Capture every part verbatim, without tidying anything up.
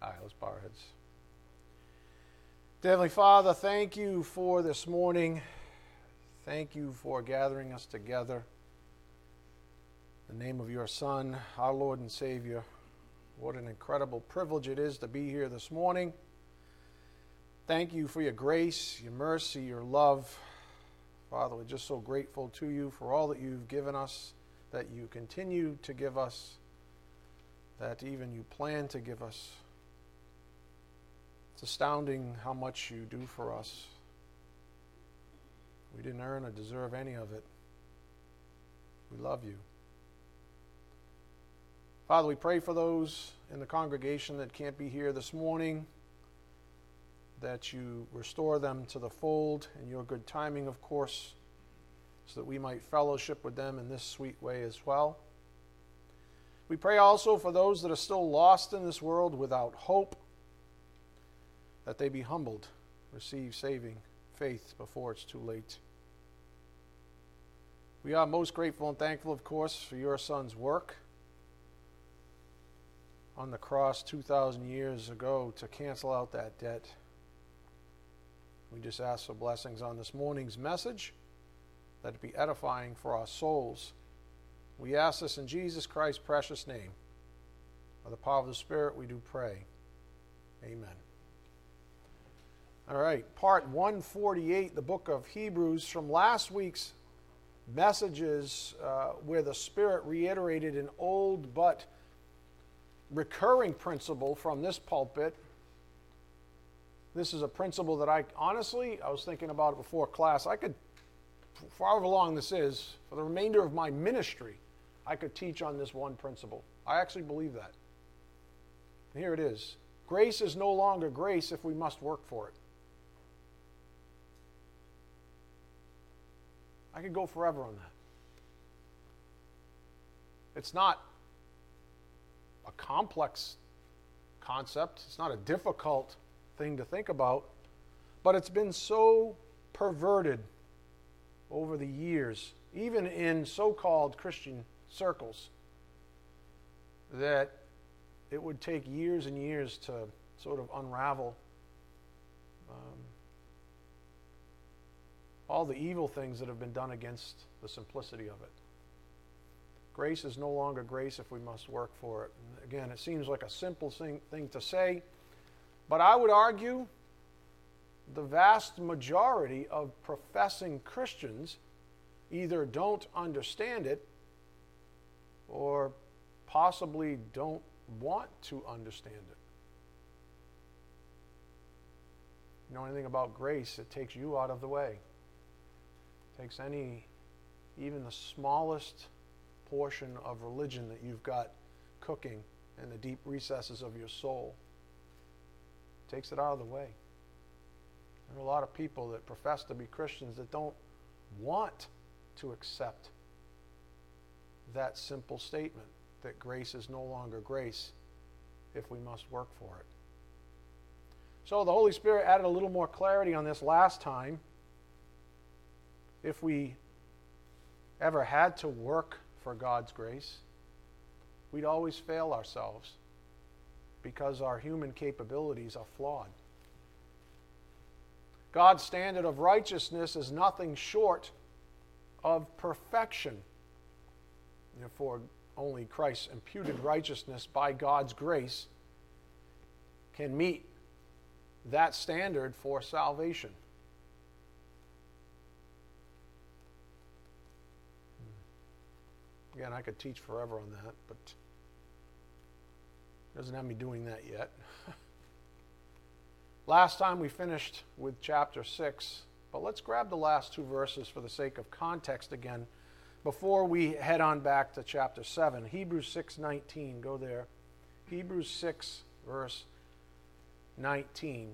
All right, let's bow our heads. Dear Heavenly Father, thank you for this morning. Thank you for gathering us together. In the name of your Son, our Lord and Savior, what an incredible privilege it is to be here this morning. Thank you for your grace, your mercy, your love. Father, we're just so grateful to you for all that you've given us, that you continue to give us, that even you plan to give us. It's astounding how much you do for us. We didn't earn or deserve any of it. We love you. Father, we pray for those in the congregation that can't be here this morning, that you restore them to the fold in your good timing, of course, so that we might fellowship with them in this sweet way as well. We pray also for those that are still lost in this world without hope, that they be humbled, receive saving faith before it's too late. We are most grateful and thankful, of course, for your Son's work on the cross two thousand years ago to cancel out that debt. We just ask for blessings on this morning's message, that it be edifying for our souls. We ask this in Jesus Christ's precious name. By the power of the Spirit, we do pray. Amen. All right, part one forty-eight, the book of Hebrews, from last week's messages uh, where the Spirit reiterated an old but recurring principle from this pulpit. This is a principle that I, honestly, I was thinking about it before class. I could, for however long this is, for the remainder of my ministry, I could teach on this one principle. I actually believe that. And here it is. Grace is no longer grace if we must work for it. I could go forever on that. It's not a complex concept. It's not a difficult thing to think about. But it's been so perverted over the years, even in so-called Christian circles, that it would take years and years to sort of unravel um, all the evil things that have been done against the simplicity of it. Grace is no longer grace if we must work for it. And again, it seems like a simple thing, thing to say, but I would argue the vast majority of professing Christians either don't understand it or possibly don't want to understand it. You know anything about grace, it takes you out of the way. It takes any, even the smallest portion of religion that you've got cooking in the deep recesses of your soul. It takes it out of the way. There are a lot of people that profess to be Christians that don't want to accept that simple statement, that grace is no longer grace if we must work for it. So the Holy Spirit added a little more clarity on this last time. If we ever had to work for God's grace, we'd always fail ourselves because our human capabilities are flawed. God's standard of righteousness is nothing short of perfection. Therefore, only Christ's imputed righteousness by God's grace can meet that standard for salvation. Again, I could teach forever on that, but it doesn't have me doing that yet. Last time we finished with chapter six, but let's grab the last two verses for the sake of context again before we head on back to chapter seven. Hebrews six nineteen, go there. Hebrews six, verse nineteen.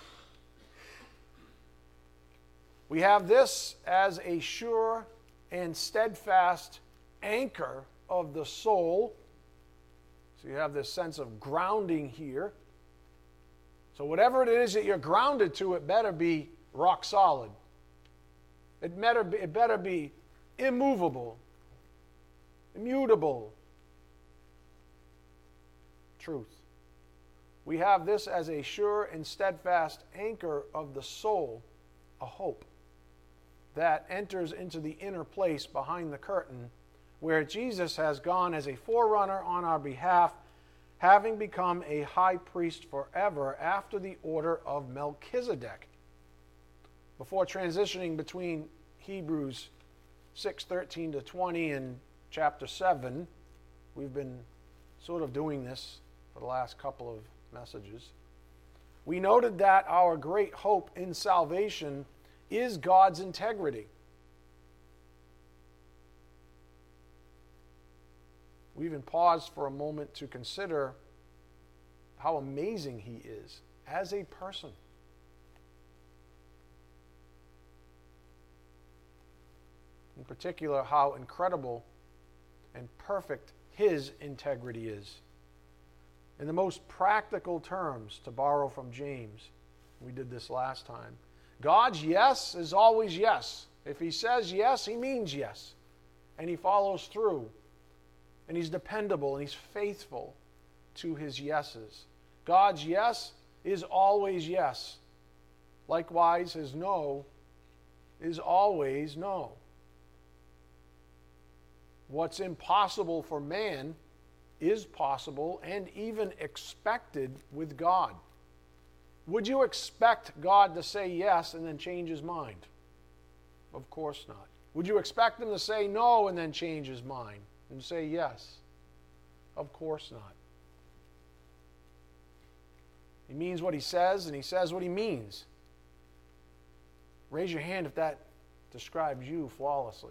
We have this as a sure and steadfast anchor of the soul. So you have this sense of grounding here. So whatever it is that you're grounded to, it better be rock solid. It better be, it better be immovable, immutable. Truth. we have this as a sure and steadfast anchor of the soul, a hope that enters into the inner place behind the curtain, where Jesus has gone as a forerunner on our behalf, having become a high priest forever after the order of Melchizedek. Before transitioning between Hebrews six thirteen to twenty and chapter seven, we've been sort of doing this for the last couple of messages. We noted that our great hope in salvation is God's integrity. We even paused for a moment to consider how amazing He is as a person. In particular, how incredible and perfect His integrity is. In the most practical terms, to borrow from James, we did this last time, God's yes is always yes. If He says yes, He means yes. And He follows through. And He's dependable and He's faithful to His yeses. God's yes is always yes. Likewise, His no is always no. What's impossible for man is possible and even expected with God. Would you expect God to say yes and then change His mind? Of course not. Would you expect Him to say no and then change His mind and say yes? Of course not. He means what He says and He says what He means. Raise your hand if that describes you flawlessly.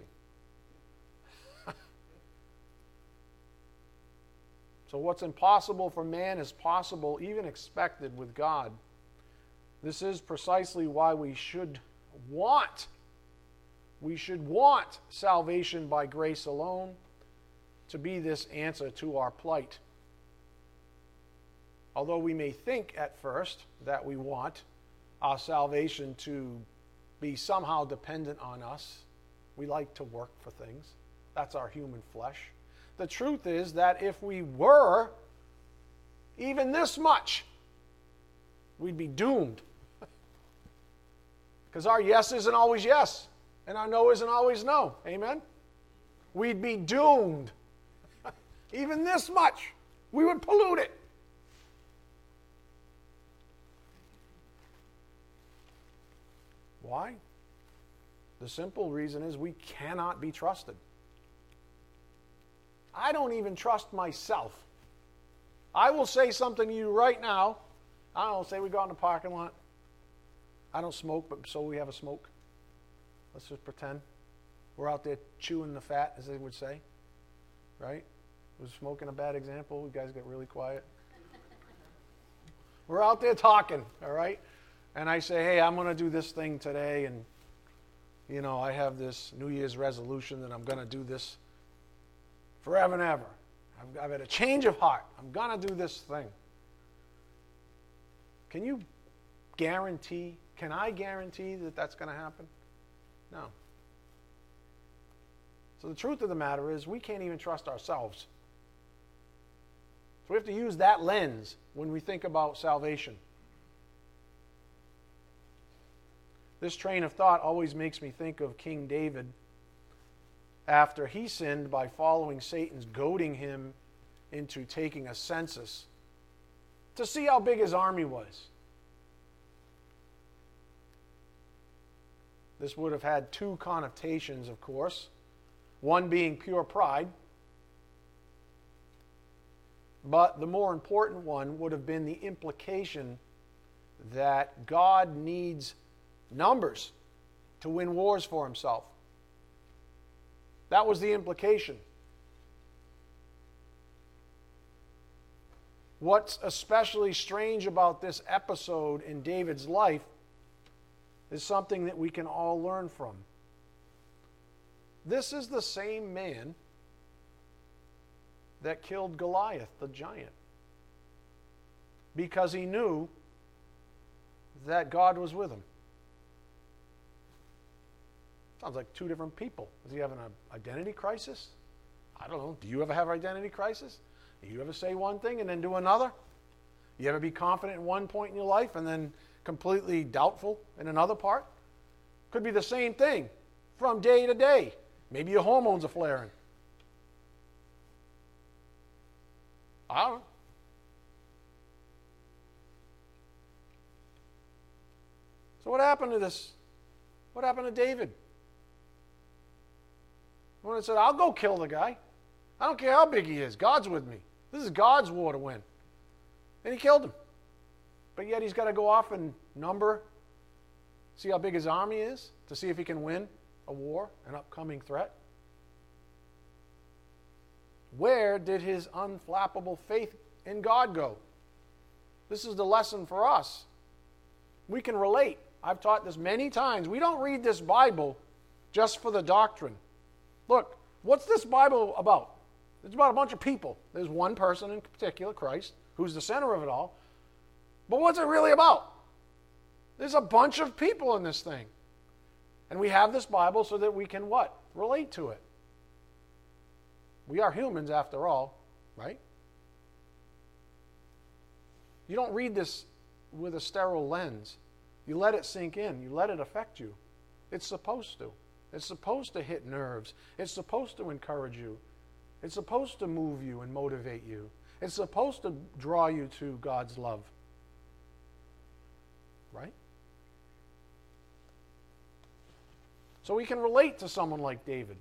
So what's impossible for man is possible, even expected with God. This is precisely why we should want, we should want salvation by grace alone to be this answer to our plight. Although we may think at first that we want our salvation to be somehow dependent on us, we like to work for things. That's our human flesh. The truth is that if we were even this much, we'd be doomed. Because our yes isn't always yes, and our no isn't always no. Amen? We'd be doomed. Even this much, we would pollute it. Why? The simple reason is we cannot be trusted. I don't even trust myself. I will say something to you right now. I don't know, say we go out in the parking lot. I don't smoke, but so we have a smoke. Let's just pretend. We're out there chewing the fat, as they would say. Right? Was smoking a bad example? You guys get really quiet. We're out there talking, all right? And I say, hey, I'm going to do this thing today, and, you know, I have this New Year's resolution that I'm going to do this forever and ever. I've, I've had a change of heart. I'm going to do this thing. Can you guarantee, can I guarantee that that's going to happen? No. So the truth of the matter is we can't even trust ourselves. So we have to use that lens when we think about salvation. This train of thought always makes me think of King David after he sinned by following Satan's goading him into taking a census to see how big his army was. This would have had two connotations, of course. One being pure pride, but the more important one would have been the implication that God needs numbers to win wars for Himself. That was the implication. What's especially strange about this episode in David's life is something that we can all learn from. This is the same man that killed Goliath, the giant, because he knew that God was with him. Sounds like two different people. Is he having an identity crisis? I don't know. Do you ever have an identity crisis? Do you ever say one thing and then do another? You ever be confident in one point in your life and then completely doubtful in another part? Could be the same thing from day to day. Maybe your hormones are flaring. I don't know. So what happened to this? What happened to David? When it said, I'll go kill the guy. I don't care how big he is. God's with me. This is God's war to win. And he killed him. But yet he's got to go off and number, see how big his army is, to see if he can win a war, an upcoming threat. Where did his unflappable faith in God go? This is the lesson for us. We can relate. I've taught this many times. We don't read this Bible just for the doctrine. Look, what's this Bible about? It's about a bunch of people. There's one person in particular, Christ, who's the center of it all. But what's it really about? There's a bunch of people in this thing. And we have this Bible so that we can what? Relate to it. We are humans after all, right? You don't read this with a sterile lens. You let it sink in. You let it affect you. It's supposed to. It's supposed to hit nerves. It's supposed to encourage you. It's supposed to move you and motivate you. It's supposed to draw you to God's love. Right? So we can relate to someone like David.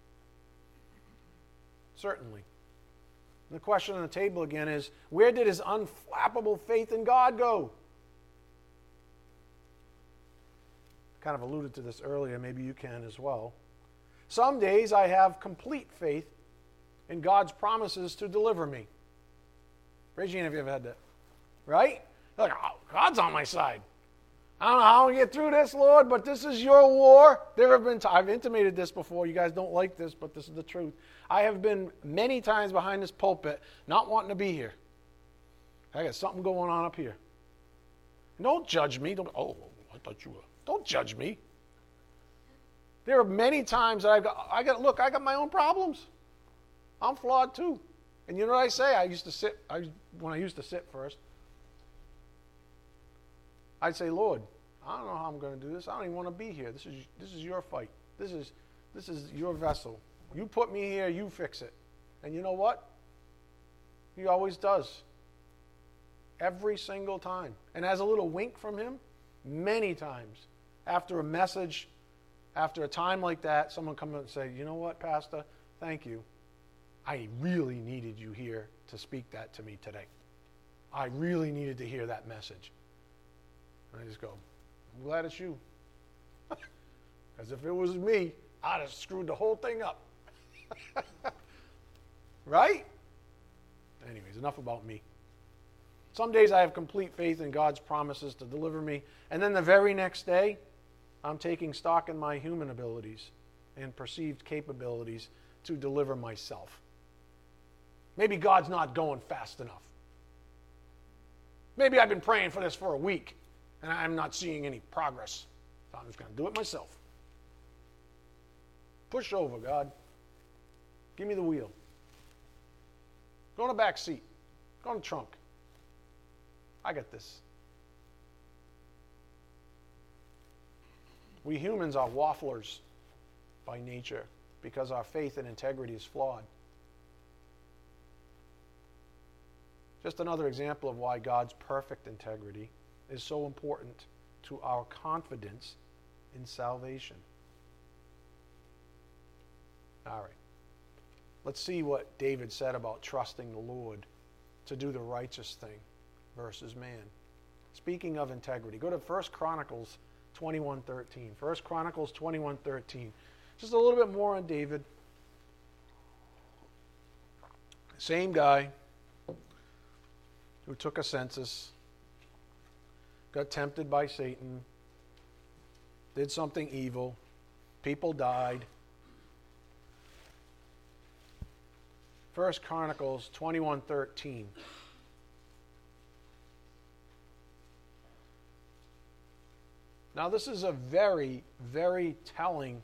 Certainly. The question on the table again is, where did his unflappable faith in God go? I kind of alluded to this earlier. Maybe you can as well. Some days I have complete faith in God's promises to deliver me. Raise your hand if you ever had that. Right? You're like, oh, God's on my side. I don't know how I'm going to get through this, Lord, but this is your war. There have been times, I've intimated this before. You guys don't like this, but this is the truth. I have been many times behind this pulpit not wanting to be here. I got something going on up here. Don't judge me. Don't, oh, I thought you were. Don't judge me. There are many times that I've got, I got, look, I got my own problems. I'm flawed too. And you know what I say? I used to sit, I, when I used to sit first, I'd say, Lord, I don't know how I'm going to do this. I don't even want to be here. This is this is your fight. This is this is your vessel. You put me here, you fix it. And you know what? He always does. Every single time. And as a little wink from him, many times, after a message, after a time like that, someone come up and say, you know what, Pastor, thank you. I really needed you here to speak that to me today. I really needed to hear that message. And I just go, I'm glad it's you. Because if it was me, I'd have screwed the whole thing up. Right? Anyways, enough about me. Some days I have complete faith in God's promises to deliver me. And then the very next day, I'm taking stock in my human abilities and perceived capabilities to deliver myself. Maybe God's not going fast enough. Maybe I've been praying for this for a week and I'm not seeing any progress. So I'm just going to do it myself. Push over, God. Give me the wheel. Go in the back seat. Go in the trunk. I got this. We humans are wafflers by nature because our faith and integrity is flawed. Just another example of why God's perfect integrity is so important to our confidence in salvation. All right. Let's see what David said about trusting the Lord to do the righteous thing versus man. Speaking of integrity, go to First Chronicles twenty-one thirteen. First Chronicles twenty-one thirteen. Just a little bit more on David. Same guy who took a census, got tempted by Satan, did something evil, people died. First Chronicles twenty-one thirteen. Now this is a very, very telling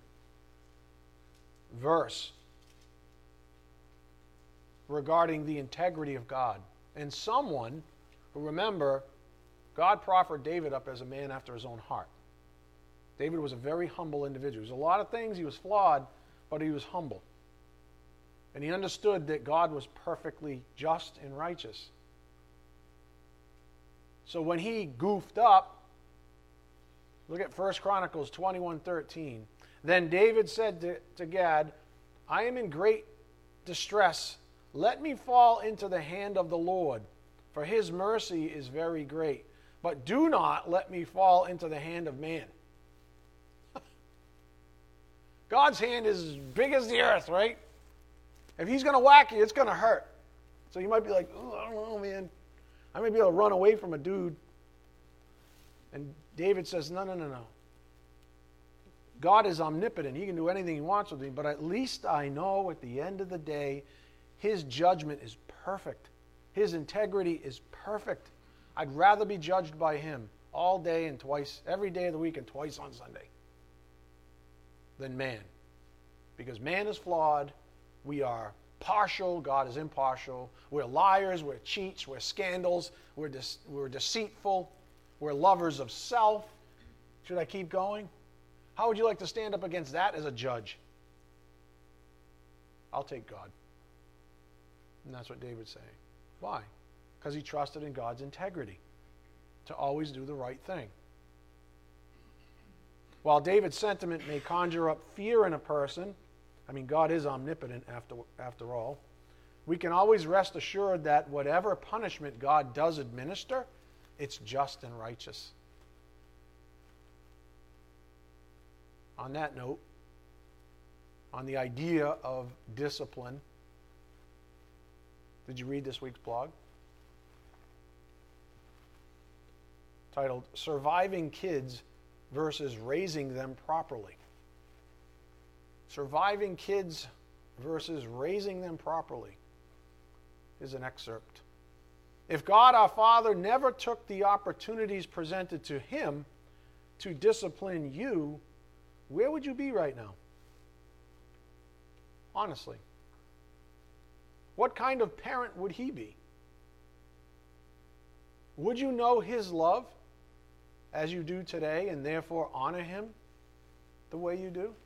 verse regarding the integrity of God. And someone Remember, God proffered David up as a man after his own heart. David was a very humble individual. He was a lot of things. He was flawed, but he was humble. And he understood that God was perfectly just and righteous. So when he goofed up, look at First Chronicles twenty-one thirteen. Then David said to, to Gad, I am in great distress. Let me fall into the hand of the Lord, for his mercy is very great. But do not let me fall into the hand of man. God's hand is as big as the earth, right? If he's going to whack you, it's going to hurt. So you might be like, oh, I don't know, man. I may be able to run away from a dude. And David says, no, no, no, no. God is omnipotent. He can do anything he wants with me, but at least I know at the end of the day, his judgment is perfect. His integrity is perfect. I'd rather be judged by him all day and twice, every day of the week and twice on Sunday, than man. Because man is flawed. We are partial. God is impartial. We're liars. We're cheats. We're scandals. We're, de- we're deceitful. We're lovers of self. Should I keep going? How would you like to stand up against that as a judge? I'll take God. And that's what David's saying. Why? Because he trusted in God's integrity to always do the right thing. While David's sentiment may conjure up fear in a person, I mean, God is omnipotent after, after all, we can always rest assured that whatever punishment God does administer, it's just and righteous. On that note, on the idea of discipline, did you read this week's blog? Titled, Surviving Kids versus Raising Them Properly. Surviving kids versus raising them properly is an excerpt. If God our Father never took the opportunities presented to him to discipline you, where would you be right now? Honestly. What kind of parent would he be? Would you know his love as you do today and therefore honor him the way you do?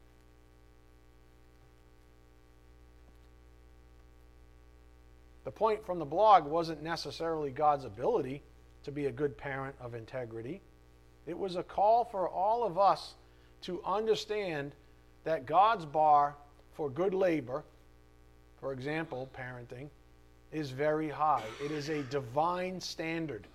The point from the blog wasn't necessarily God's ability to be a good parent of integrity. It was a call for all of us to understand that God's bar for good labor, for example, parenting, is very high. It is a divine standard.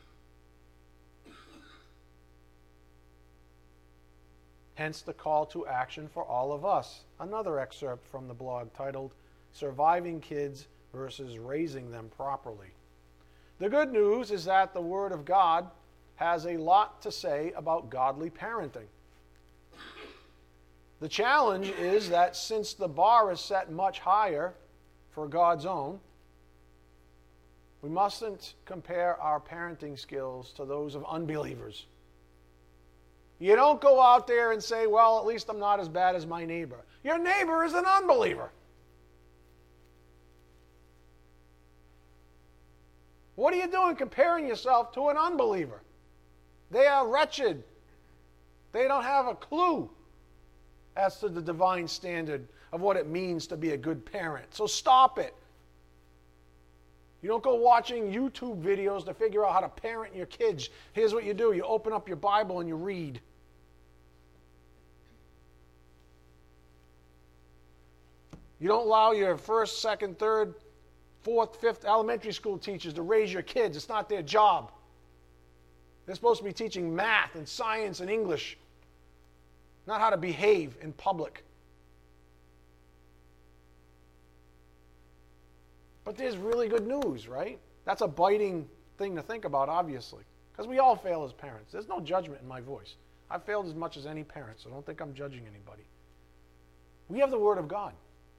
Hence the call to action for all of us. Another excerpt from the blog titled, Surviving Kids versus Raising Them Properly. The good news is that the Word of God has a lot to say about godly parenting. The challenge is that since the bar is set much higher for God's own, we mustn't compare our parenting skills to those of unbelievers. You don't go out there and say, well, at least I'm not as bad as my neighbor. Your neighbor is an unbeliever. What are you doing comparing yourself to an unbeliever? They are wretched. They don't have a clue as to the divine standard of what it means to be a good parent. So stop it. You don't go watching YouTube videos to figure out how to parent your kids. Here's what you do. You open up your Bible and you read. You don't allow your first, second, third, fourth, fifth elementary school teachers to raise your kids. It's not their job. They're supposed to be teaching math and science and English, not how to behave in public. But there's really good news, right? That's a biting thing to think about, obviously, because we all fail as parents. There's no judgment in my voice. I've failed as much as any parent, so don't think I'm judging anybody. We have the Word of God.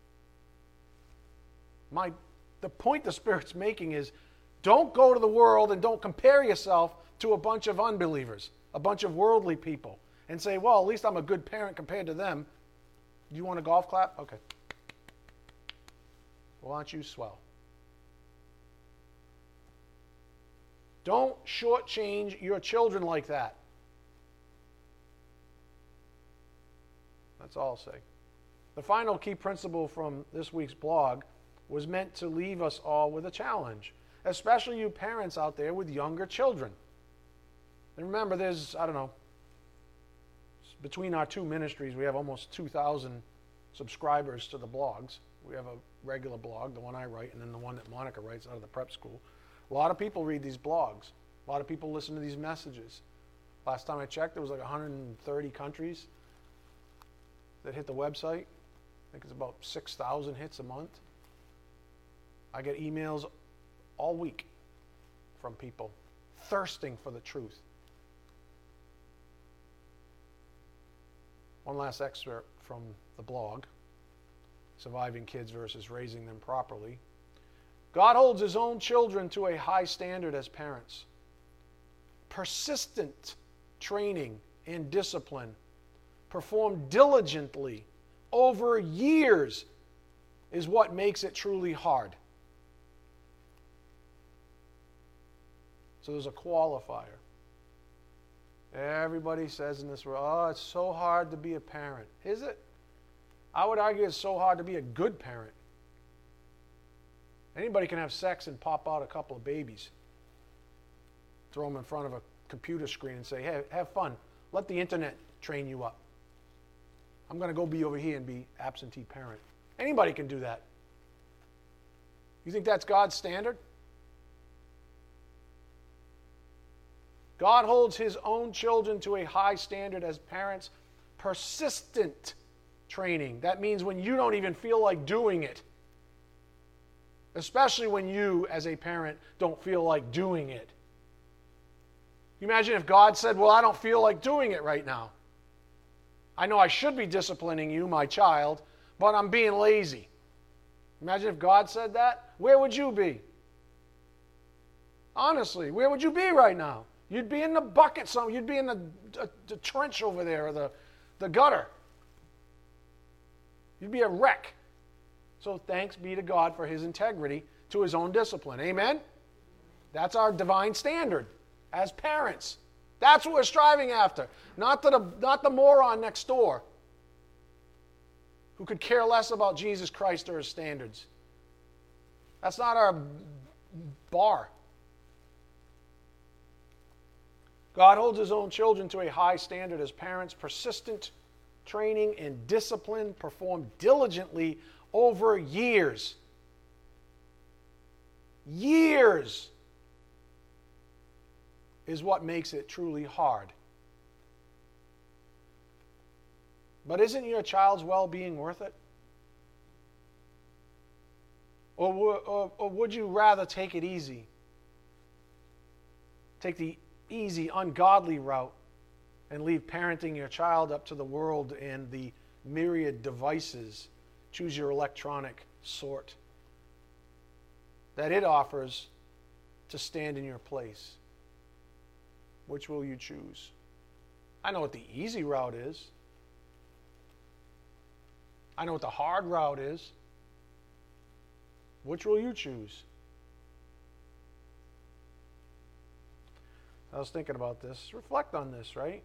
My, the point the Spirit's making is, don't go to the world and don't compare yourself to a bunch of unbelievers, a bunch of worldly people, and say, well, at least I'm a good parent compared to them. You want a golf clap? Okay. Well, why don't you swell? Don't shortchange your children like that. That's all I'll say. The final key principle from this week's blog was meant to leave us all with a challenge, especially you parents out there with younger children. And remember, there's, I don't know, between our two ministries, we have almost two thousand subscribers to the blogs. We have a regular blog, the one I write, and then the one that Monica writes out of the prep school. A lot of people read these blogs. A lot of people listen to these messages. Last time I checked, there was like one hundred thirty countries that hit the website. I think it's about six thousand hits a month. I get emails all week from people thirsting for the truth. One last excerpt from the blog, Surviving Kids versus Raising Them Properly. God holds his own children to a high standard as parents. Persistent training and discipline, performed diligently over years, is what makes it truly hard. So there's a qualifier. Everybody says in this world, oh, it's so hard to be a parent. Is it? I would argue it's so hard to be a good parent. Anybody can have sex and pop out a couple of babies. Throw them in front of a computer screen and say, hey, have fun. Let the internet train you up. I'm going to go be over here and be absentee parent. Anybody can do that. You think that's God's standard? God holds his own children to a high standard as parents. Persistent training. That means when you don't even feel like doing it. Especially when you, as a parent, don't feel like doing it. You imagine if God said, well, I don't feel like doing it right now. I know I should be disciplining you, my child, but I'm being lazy. Imagine if God said that. Where would you be? Honestly, where would you be right now? You'd be in the bucket somewhere. You'd be in the, the, the trench over there, or the, the gutter. You'd be a wreck. So thanks be to God for his integrity to his own discipline. Amen? That's our divine standard as parents. That's what we're striving after. Not the, not the moron next door who could care less about Jesus Christ or his standards. That's not our bar. God holds his own children to a high standard as parents. Persistent training and discipline performed diligently over years. Years is what makes it truly hard. But isn't your child's well-being worth it? Or, or, or would you rather take it easy? Take the easy, ungodly route and leave parenting your child up to the world and the myriad devices, choose your electronic sort, that it offers to stand in your place? Which will you choose? I know what the easy route is. I know what the hard route is. Which will you choose? I was thinking about this. Reflect on this, right?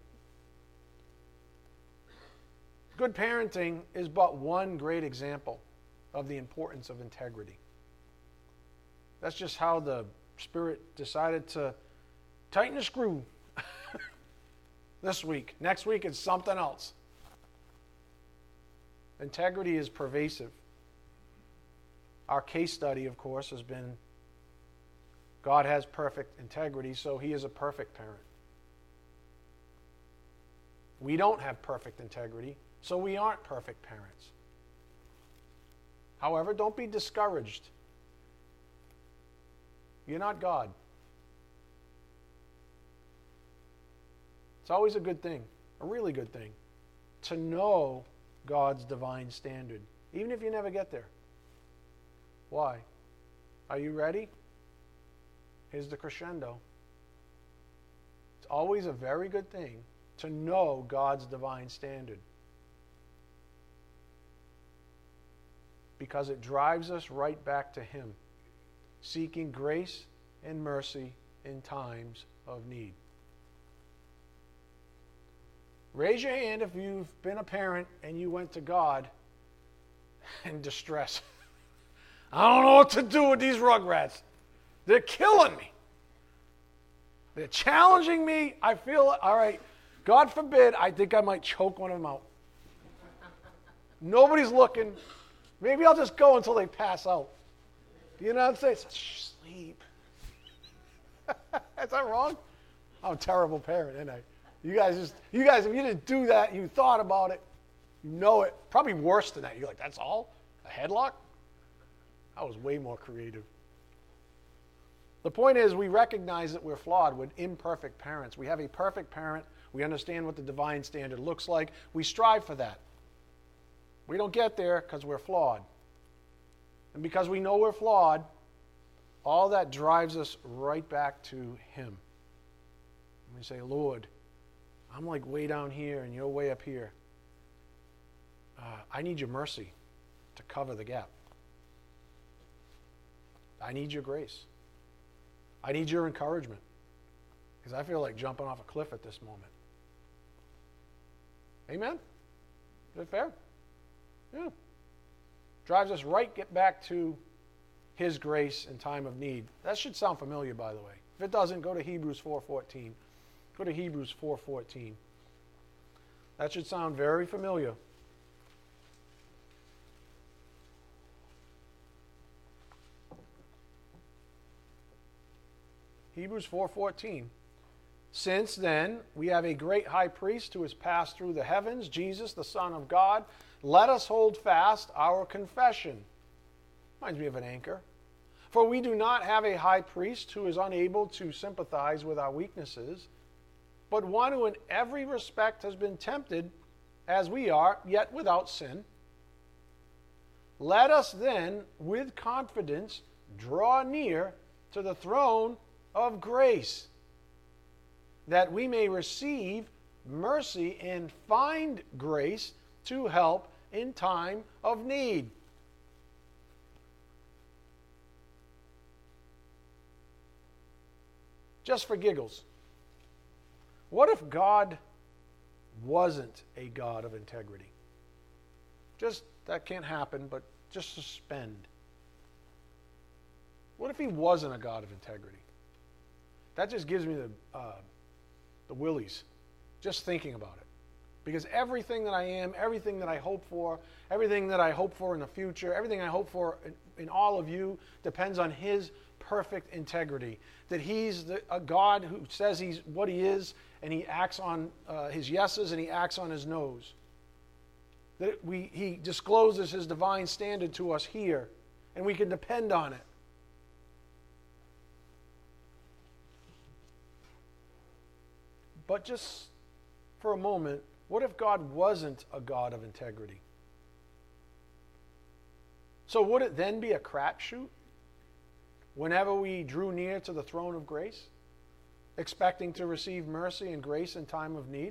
Good parenting is but one great example of the importance of integrity. That's just how the Spirit decided to tighten the screw this week. Next week it's something else. Integrity is pervasive. Our case study, of course, has been God has perfect integrity, so he is a perfect parent. We don't have perfect integrity, so we aren't perfect parents. However, don't be discouraged. You're not God. It's always a good thing, a really good thing, to know God's divine standard, even if you never get there. Why? Are you ready? Here's the crescendo. It's always a very good thing to know God's divine standard, because it drives us right back to him, seeking grace and mercy in times of need. Raise your hand if you've been a parent and you went to God in distress. I don't know what to do with these rugrats. They're killing me. They're challenging me. I feel, all right, God forbid, I think I might choke one of them out. Nobody's looking. Maybe I'll just go until they pass out. You know what I'm saying? Shh, sleep. Is that wrong? I'm a terrible parent, ain't I? You guys just, you guys, if you didn't do that, you thought about it, you know it. Probably worse than that. You're like, that's all? A headlock? I was way more creative. The point is, we recognize that we're flawed. We're imperfect parents. We have a perfect parent. We understand what the divine standard looks like. We strive for that. We don't get there because we're flawed. And because we know we're flawed, all that drives us right back to Him. And we say, Lord, I'm like way down here and you're way up here. Uh, I need your mercy to cover the gap. I need your grace. I need your encouragement. Because I feel like jumping off a cliff at this moment. Amen? Is that fair? Yeah. Drives us right get back to His grace in time of need. That should sound familiar, by the way. If it doesn't, go to Hebrews four fourteen. Go to Hebrews four fourteen. That should sound very familiar. Hebrews four fourteen. Since then, we have a great high priest who has passed through the heavens, Jesus, the Son of God. Let us hold fast our confession. Reminds me of an anchor. For we do not have a high priest who is unable to sympathize with our weaknesses, but one who in every respect has been tempted as we are, yet without sin. Let us then, with confidence, draw near to the throne of grace, that we may receive mercy and find grace to help in time of need. Just for giggles, what if God wasn't a God of integrity? Just, that can't happen, but just suspend. What if He wasn't a God of integrity? That just gives me the, uh, the willies, just thinking about it. Because everything that I am, everything that I hope for, everything that I hope for in the future, everything I hope for in, in all of you depends on His perfect integrity. That He's the, a God who says He's what He is, and He acts on uh, His yeses and He acts on His no's. That we, He discloses His divine standard to us here, and we can depend on it. But just for a moment, what if God wasn't a God of integrity? So would it then be a crapshoot whenever we drew near to the throne of grace, expecting to receive mercy and grace in time of need?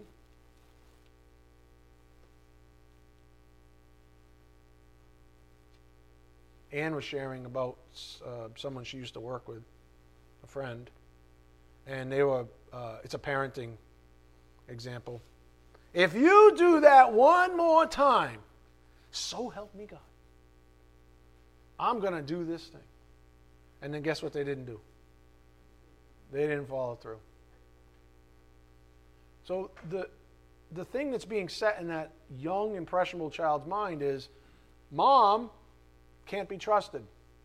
Anne was sharing about uh, someone she used to work with, a friend, and they were, uh, it's a parenting example. If you do that one more time, so help me God, I'm going to do this thing. And then guess what they didn't do? They didn't follow through. So the, the thing that's being set in that young, impressionable child's mind is, Mom can't be trusted.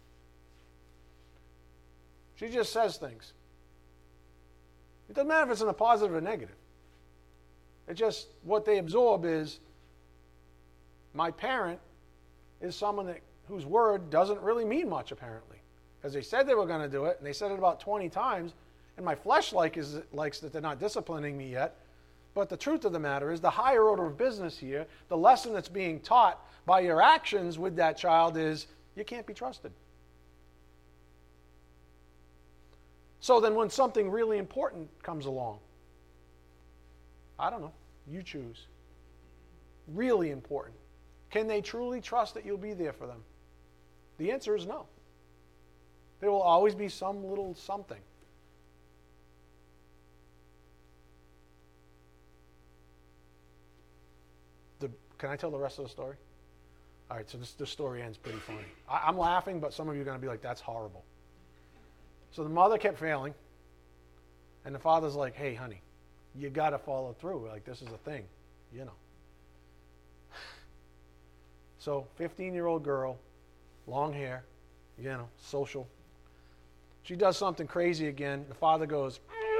She just says things. It doesn't matter if it's in a positive or negative. It's just what they absorb is, my parent is someone that whose word doesn't really mean much, apparently. Because they said they were going to do it, and they said it about twenty times, and my flesh like is, likes that they're not disciplining me yet. But the truth of the matter is, the higher order of business here, the lesson that's being taught by your actions with that child is, you can't be trusted. So then when something really important comes along, I don't know, you choose. Really important. Can they truly trust that you'll be there for them? The answer is no. There will always be some little something. can I tell the rest of the story? All right, so this, this story ends pretty funny. I, I'm laughing, but some of you are going to be like, that's horrible. So the mother kept failing, and the father's like, hey, honey, you got to follow through. Like, this is a thing, you know. So fifteen-year-old girl, long hair, you know, social. She does something crazy again. The father goes,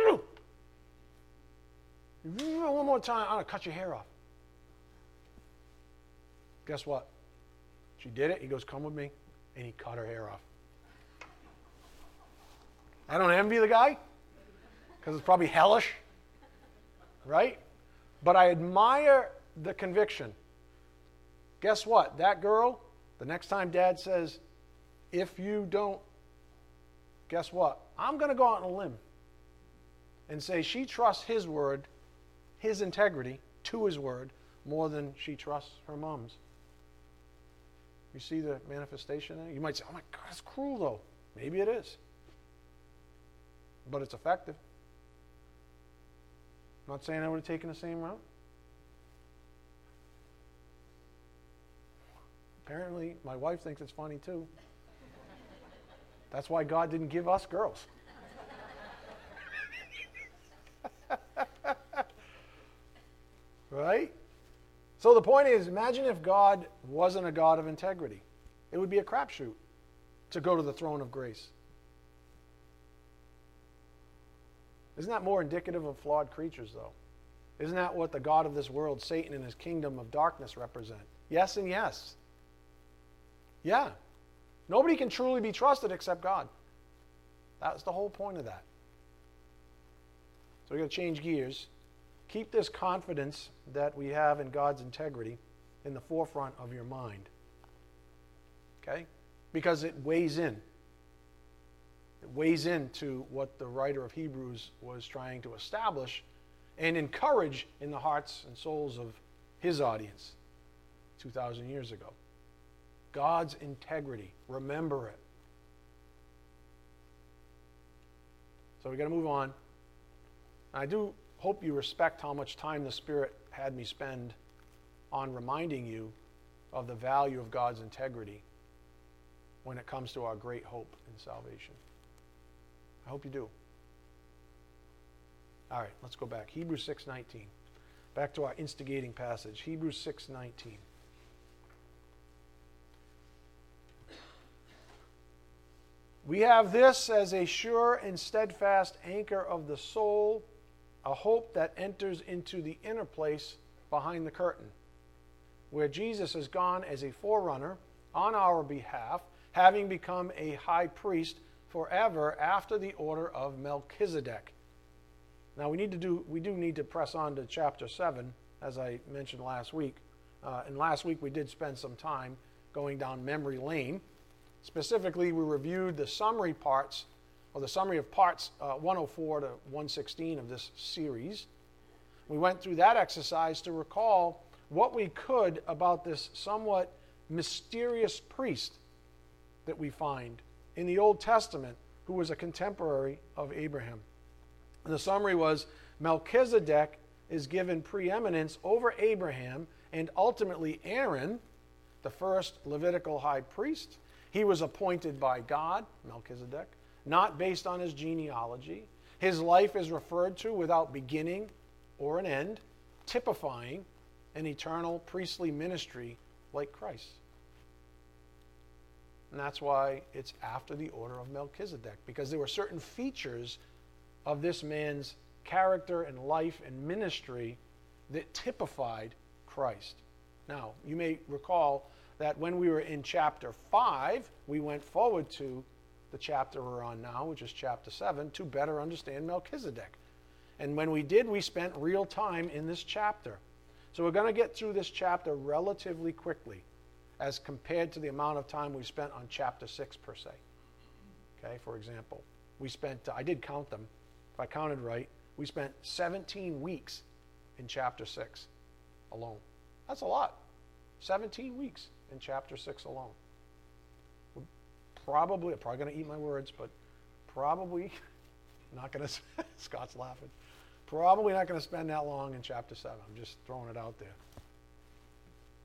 one more time, I'm going to cut your hair off. Guess what? She did it. He goes, come with me. And he cut her hair off. I don't envy the guy because it's probably hellish, right? But I admire the conviction. Guess what? That girl, the next time Dad says, if you don't, guess what? I'm going to go out on a limb and say she trusts his word, his integrity to his word, more than she trusts her mom's. You see the manifestation there? You might say, oh my God, that's cruel though. Maybe it is. But it's effective. I'm not saying I would have taken the same route. Apparently, my wife thinks it's funny too. That's why God didn't give us girls. Right? So the point is, imagine if God wasn't a God of integrity. It would be a crapshoot to go to the throne of grace. Isn't that more indicative of flawed creatures, though? Isn't that what the God of this world, Satan, and his kingdom of darkness represent? Yes and yes. Yeah. Nobody can truly be trusted except God. That's the whole point of that. So we've got to change gears. Keep this confidence that we have in God's integrity in the forefront of your mind. Okay? Because it weighs in. It weighs into what the writer of Hebrews was trying to establish and encourage in the hearts and souls of his audience two thousand years ago. God's integrity. Remember it. So we've got to move on. I do hope you respect how much time the Spirit had me spend on reminding you of the value of God's integrity when it comes to our great hope in salvation. I hope you do. All right, let's go back. Hebrews six nineteen. Back to our instigating passage. Hebrews six nineteen. We have this as a sure and steadfast anchor of the soul, a hope that enters into the inner place behind the curtain, where Jesus has gone as a forerunner on our behalf, having become a high priest forever after the order of Melchizedek. Now we need to do we do need to press on to chapter seven, as I mentioned last week. Uh, and last week we did spend some time going down memory lane. Specifically, we reviewed the summary parts, or the summary of parts uh, one oh four to one sixteen of this series. We went through that exercise to recall what we could about this somewhat mysterious priest that we find in the Old Testament who was a contemporary of Abraham. And the summary was Melchizedek is given preeminence over Abraham and ultimately Aaron, the first Levitical high priest. He was appointed by God, Melchizedek, not based on his genealogy. His life is referred to without beginning or an end, typifying an eternal priestly ministry like Christ. And that's why it's after the order of Melchizedek, because there were certain features of this man's character and life and ministry that typified Christ. Now, you may recall that when we were in chapter five, we went forward to the chapter we're on now, which is chapter seven, to better understand Melchizedek. And when we did, we spent real time in this chapter. So we're going to get through this chapter relatively quickly as compared to the amount of time we spent on chapter six per se. Okay, for example, we spent, I did count them, if I counted right, we spent seventeen weeks in chapter six alone. That's a lot. seventeen weeks in chapter six alone. We're probably, I'm probably going to eat my words, but probably not going to, Scott's laughing, probably not going to spend that long in chapter seven. I'm just throwing it out there.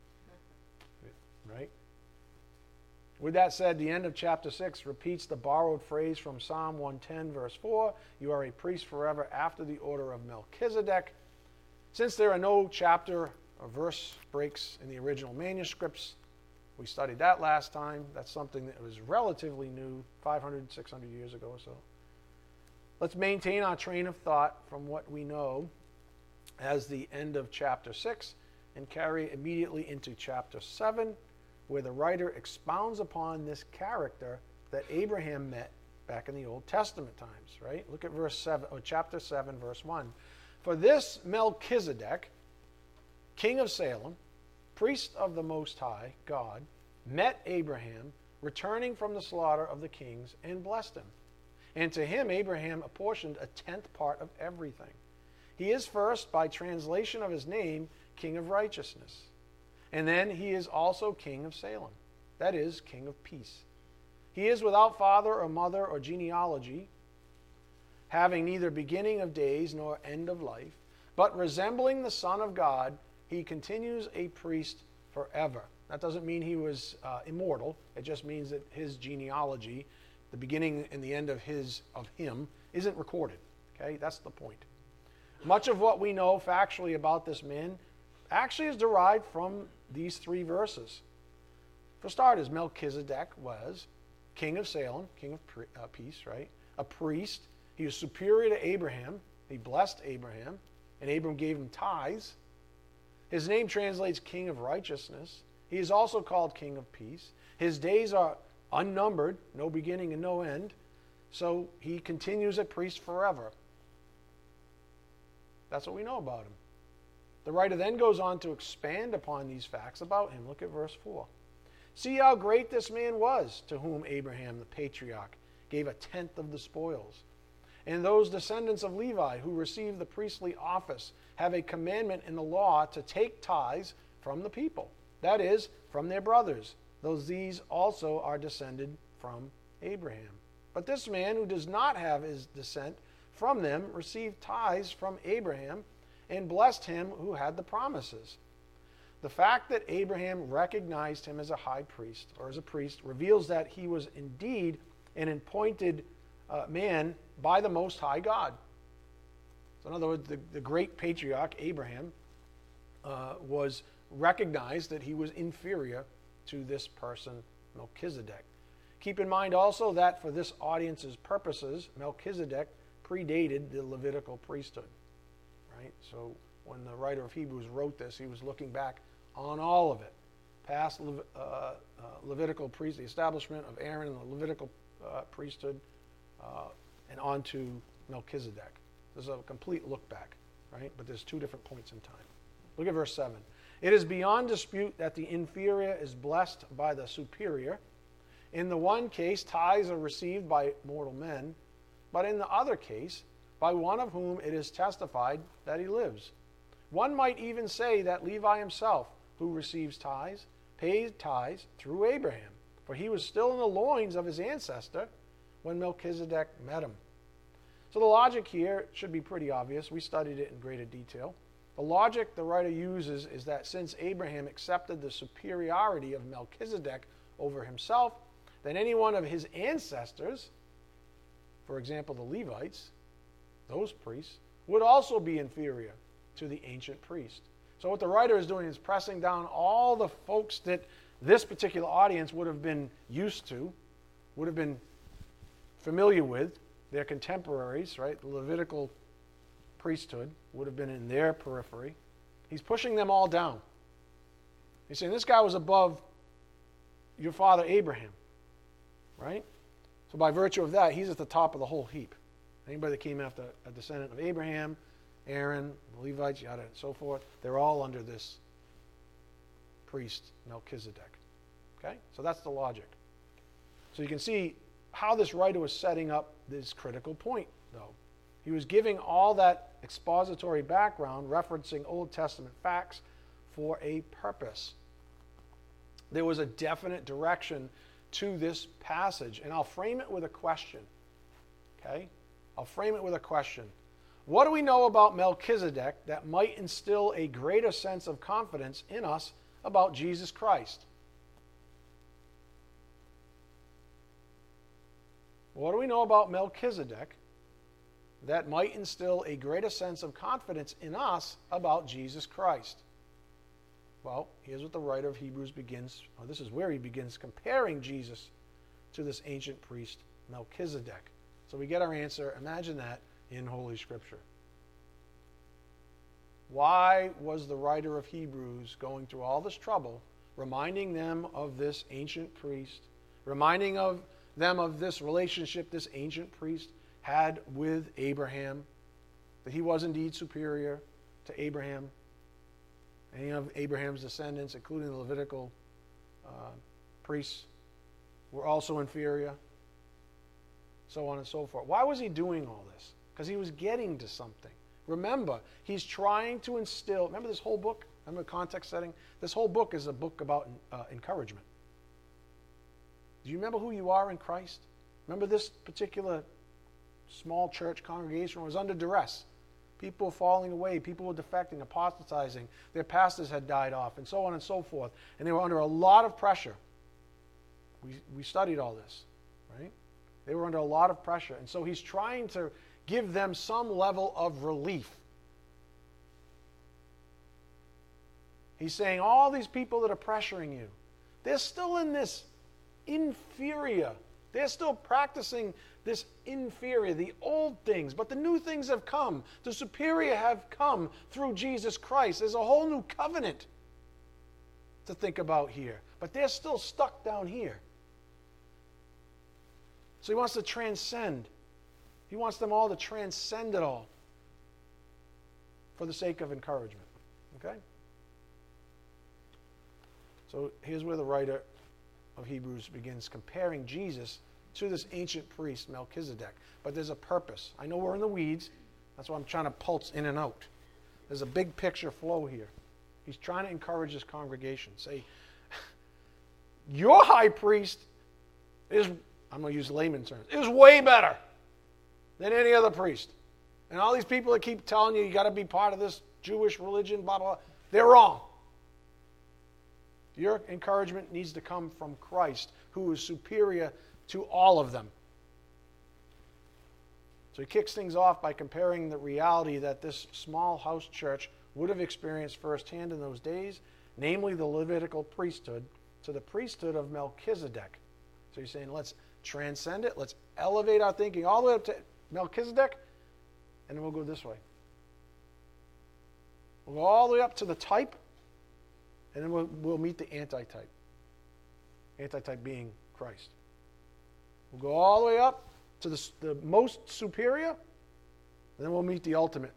right? With that said, the end of chapter six repeats the borrowed phrase from Psalm one ten, verse four, you are a priest forever after the order of Melchizedek. Since there are no chapter or verse breaks in the original manuscripts, we studied that last time. That's something that was relatively new, five hundred, six hundred years ago or so. Let's maintain our train of thought from what we know as the end of chapter six and carry immediately into chapter seven, where the writer expounds upon this character that Abraham met back in the Old Testament times, right? Look at verse seven, or chapter seven, verse one. For this Melchizedek, king of Salem, priest of the Most High, God, met Abraham, returning from the slaughter of the kings, and blessed him. And to him Abraham apportioned a tenth part of everything. He is first, by translation of his name, King of Righteousness. And then he is also King of Salem, that is, King of Peace. He is without father or mother or genealogy, having neither beginning of days nor end of life, but resembling the Son of God, he continues a priest forever. That doesn't mean he was uh, immortal. It just means that his genealogy, the beginning and the end of his of him, isn't recorded. Okay, that's the point. Much of what we know factually about this man actually is derived from these three verses. For starters, Melchizedek was king of Salem, king of uh, peace, right? A priest. He was superior to Abraham. He blessed Abraham, and Abraham gave him tithes. His name translates King of Righteousness. He is also called King of Peace. His days are unnumbered, no beginning and no end. So he continues a priest forever. That's what we know about him. The writer then goes on to expand upon these facts about him. Look at verse four. See how great this man was, to whom Abraham the patriarch gave a tenth of the spoils. And those descendants of Levi who received the priestly office have a commandment in the law to take tithes from the people, that is, from their brothers, though these also are descended from Abraham. But this man who does not have his descent from them received tithes from Abraham and blessed him who had the promises. The fact that Abraham recognized him as a high priest, or as a priest, reveals that he was indeed an appointed uh, man by the Most High God. So in other words, the, the great patriarch Abraham uh, was recognized that he was inferior to this person, Melchizedek. Keep in mind also that for this audience's purposes, Melchizedek predated the Levitical priesthood. Right? So when the writer of Hebrews wrote this, he was looking back on all of it. Past Le- uh, uh, Levitical priest, the establishment of Aaron and the Levitical uh, priesthood, uh, and on to Melchizedek. This is a complete look back, right? But there's two different points in time. Look at verse seven. It is beyond dispute that the inferior is blessed by the superior. In the one case, tithes are received by mortal men, but in the other case, by one of whom it is testified that he lives. One might even say that Levi himself, who receives tithes, paid tithes through Abraham, for he was still in the loins of his ancestor when Melchizedek met him. So the logic here should be pretty obvious. We studied it in greater detail. The logic the writer uses is that since Abraham accepted the superiority of Melchizedek over himself, then any one of his ancestors, for example the Levites, those priests, would also be inferior to the ancient priest. So what the writer is doing is pressing down all the folks that this particular audience would have been used to, would have been familiar with, their contemporaries, right? The Levitical priesthood would have been in their periphery. He's pushing them all down. He's saying this guy was above your father Abraham, right? So by virtue of that, he's at the top of the whole heap. Anybody that came after a descendant of Abraham, Aaron, the Levites, yada, and so forth, they're all under this priest, Melchizedek. Okay? So that's the logic. So you can see how this writer was setting up this critical point, though. He was giving all that expository background, referencing Old Testament facts for a purpose. There was a definite direction to this passage, and I'll frame it with a question. Okay? I'll frame it with a question. What do we know about Melchizedek that might instill a greater sense of confidence in us about Jesus Christ? What do we know about Melchizedek that might instill a greater sense of confidence in us about Jesus Christ? Well, here's what the writer of Hebrews begins, or this is where he begins comparing Jesus to this ancient priest, Melchizedek. So we get our answer, imagine that, in Holy Scripture. Why was the writer of Hebrews going through all this trouble, reminding them of this ancient priest, reminding of them of this relationship this ancient priest had with Abraham, that he was indeed superior to Abraham, any of Abraham's descendants, including the Levitical uh, priests, were also inferior, so on and so forth. Why was he doing all this? Because he was getting to something. Remember, he's trying to instill, remember this whole book? Remember the context setting? This whole book is a book about uh, encouragement. Do you remember who you are in Christ? Remember this particular small church congregation was under duress. People were falling away. People were defecting, apostatizing. Their pastors had died off, and so on and so forth. And they were under a lot of pressure. We, we studied all this, right? They were under a lot of pressure. And so he's trying to give them some level of relief. He's saying all these people that are pressuring you, they're still in this inferior. They're still practicing this inferior, the old things, but the new things have come. The superior have come through Jesus Christ. There's a whole new covenant to think about here, but they're still stuck down here. So he wants to transcend. He wants them all to transcend it all for the sake of encouragement. Okay? So here's where the writer of Hebrews begins comparing Jesus to this ancient priest, Melchizedek. But there's a purpose. I know we're in the weeds. That's why I'm trying to pulse in and out. There's a big picture flow here. He's trying to encourage this congregation. Say, your high priest is, I'm going to use layman terms, is way better than any other priest. And all these people that keep telling you you got to be part of this Jewish religion, blah, blah, blah, they're wrong. Your encouragement needs to come from Christ, who is superior to all of them. So he kicks things off by comparing the reality that this small house church would have experienced firsthand in those days, namely the Levitical priesthood, to the priesthood of Melchizedek. So he's saying, let's transcend it, let's elevate our thinking all the way up to Melchizedek, and then we'll go this way. We'll go all the way up to the type, and then we'll, we'll meet the antitype. Antitype being Christ. We'll go all the way up to the, the most superior, and then we'll meet the ultimate.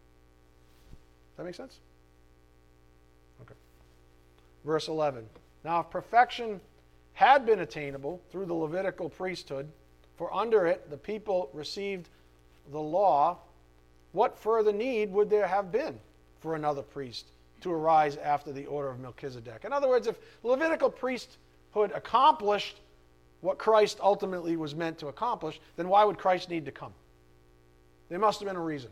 Does that make sense? Okay. Verse eleven. Now, if perfection had been attainable through the Levitical priesthood, for under it the people received the law, what further need would there have been for another priest to arise after the order of Melchizedek? In other words, if Levitical priesthood accomplished what Christ ultimately was meant to accomplish, then why would Christ need to come? There must have been a reason.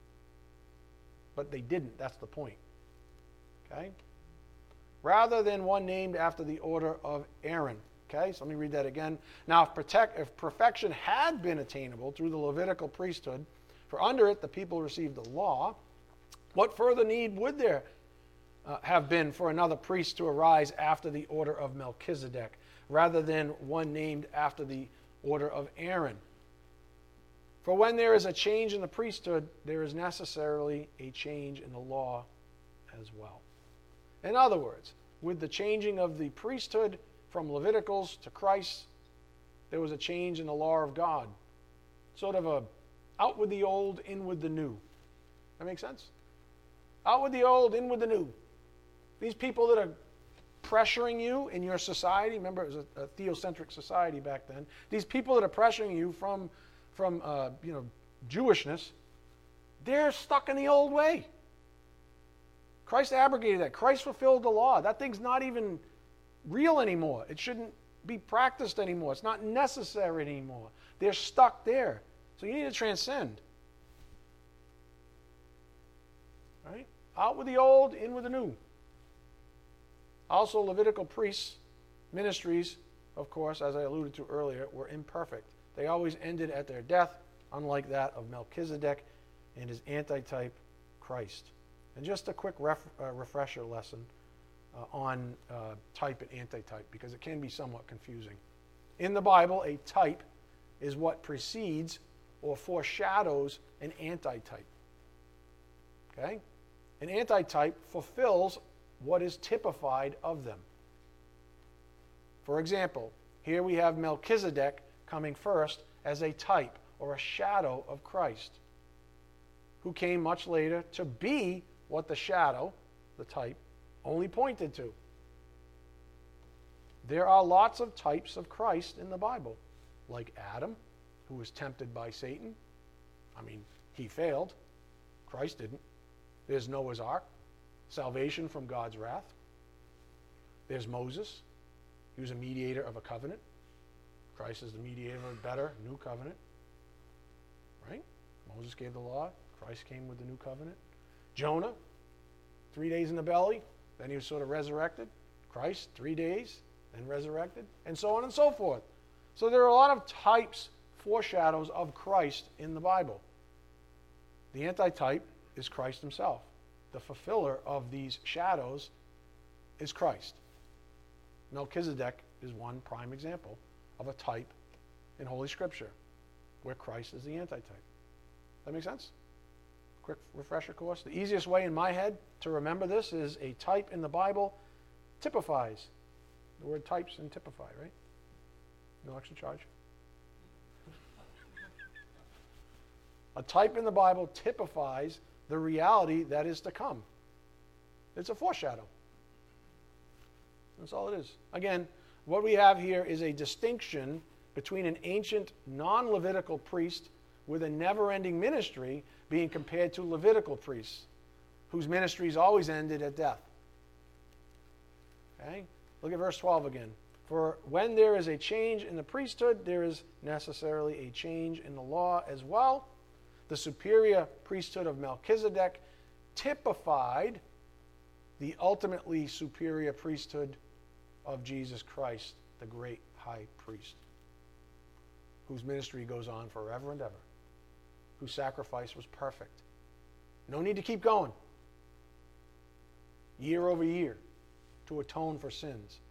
But they didn't. That's the point. Okay? Rather than one named after the order of Aaron. Okay? So let me read that again. Now, if, protect, if perfection had been attainable through the Levitical priesthood, for under it the people received the law, what further need would there uh, have been for another priest to arise after the order of Melchizedek, rather than one named after the order of Aaron? For when there is a change in the priesthood, there is necessarily a change in the law as well. In other words, with the changing of the priesthood from Leviticals to Christ, there was a change in the law of God. Sort of a out with the old, in with the new. That make sense? Out with the old, in with the new. These people that are pressuring you in your society, remember it was a, a theocentric society back then, these people that are pressuring you from, from uh, you know, Jewishness, they're stuck in the old way. Christ abrogated that. Christ fulfilled the law. That thing's not even real anymore. It shouldn't be practiced anymore. It's not necessary anymore. They're stuck there. So you need to transcend. Right? Out with the old, in with the new. Also, Levitical priests' ministries, of course, as I alluded to earlier, were imperfect. they always ended at their death, unlike that of Melchizedek and his antitype, Christ. And just a quick ref, uh, refresher lesson uh, on uh, type and antitype, because it can be somewhat confusing. In the Bible, a type is what precedes or foreshadows an antitype. Okay? An antitype fulfills what is typified of them. For example, here we have Melchizedek coming first as a type or a shadow of Christ, who came much later to be what the shadow, the type, only pointed to. There are lots of types of Christ in the Bible, like Adam, who was tempted by Satan. I mean, he failed. Christ didn't. There's Noah's Ark, salvation from God's wrath. There's Moses. He was a mediator of a covenant. Christ is the mediator of a better new covenant. Right? Moses gave the law. Christ came with the new covenant. Jonah, three days in the belly, then he was sort of resurrected. Christ, three days, then resurrected, and so on and so forth. So there are a lot of types, foreshadows of Christ in the Bible. The antitype is Christ himself. The fulfiller of these shadows is Christ. Melchizedek is one prime example of a type in Holy Scripture where Christ is the antitype. That make sense? Quick refresher course. The easiest way in my head to remember this is a type in the Bible typifies. The word types and typify, right? No extra charge. A type in the Bible typifies the reality that is to come. It's a foreshadow. That's all it is. Again, what we have here is a distinction between an ancient non-Levitical priest with a never-ending ministry being compared to Levitical priests, whose ministries always ended at death. Okay? Look at verse twelve again. For when there is a change in the priesthood, there is necessarily a change in the law as well. The superior priesthood of Melchizedek typified the ultimately superior priesthood of Jesus Christ, the great high priest, whose ministry goes on forever and ever, whose sacrifice was perfect. No need to keep going year over year to atone for sins.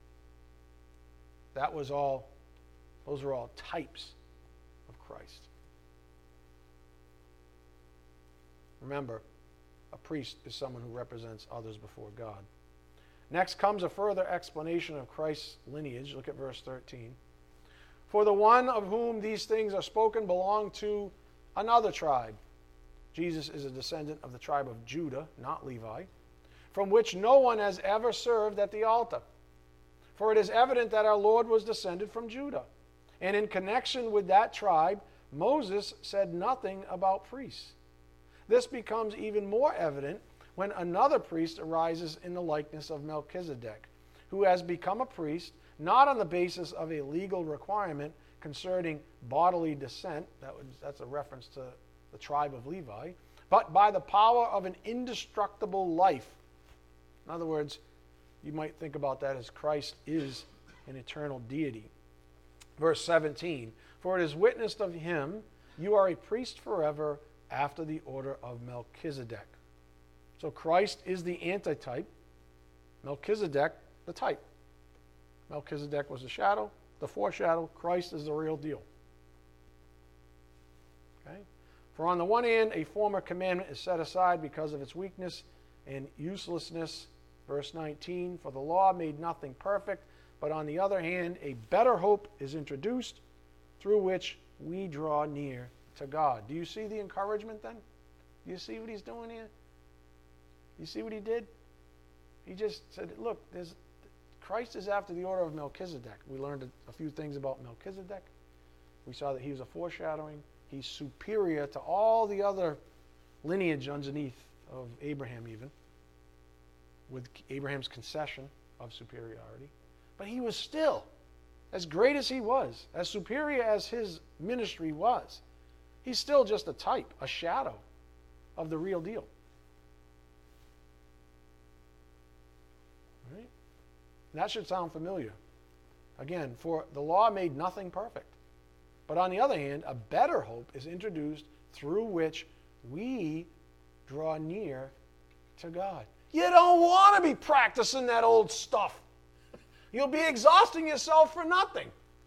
That was all, those are all types of Christ. Remember, a priest is someone who represents others before God. Next comes a further explanation of Christ's lineage. Look at verse thirteen. For the one of whom these things are spoken belonged to another tribe. Jesus is a descendant of the tribe of Judah, not Levi, from which no one has ever served at the altar. For it is evident that our Lord was descended from Judah. And in connection with that tribe, Moses said nothing about priests. This becomes even more evident when another priest arises in the likeness of Melchizedek, who has become a priest not on the basis of a legal requirement concerning bodily descent, that was, that's a reference to the tribe of Levi, but by the power of an indestructible life. In other words, you might think about that as Christ is an eternal deity. Verse seventeen, for it is witnessed of him, you are a priest forever after the order of Melchizedek. So Christ is the antitype, Melchizedek the type. Melchizedek was the shadow, the foreshadow. Christ is the real deal. Okay? For on the one hand, a former commandment is set aside because of its weakness and uselessness. Verse nineteen, for the law made nothing perfect, but on the other hand, a better hope is introduced through which we draw near to God. Do you see the encouragement then? Do you see what he's doing here? You see what he did? He just said, look, there's, Christ is after the order of Melchizedek. We learned a, a few things about Melchizedek. We saw that he was a foreshadowing. He's superior to all the other lineage underneath of Abraham even, with Abraham's concession of superiority. But he was still, as great as he was, as superior as his ministry was, he's still just a type, a shadow of the real deal. Right? That should sound familiar. Again, for the law made nothing perfect, but But on the other hand, a better hope is introduced through which we draw near to God. You don't want to be practicing that old stuff. You'll be exhausting yourself for nothing.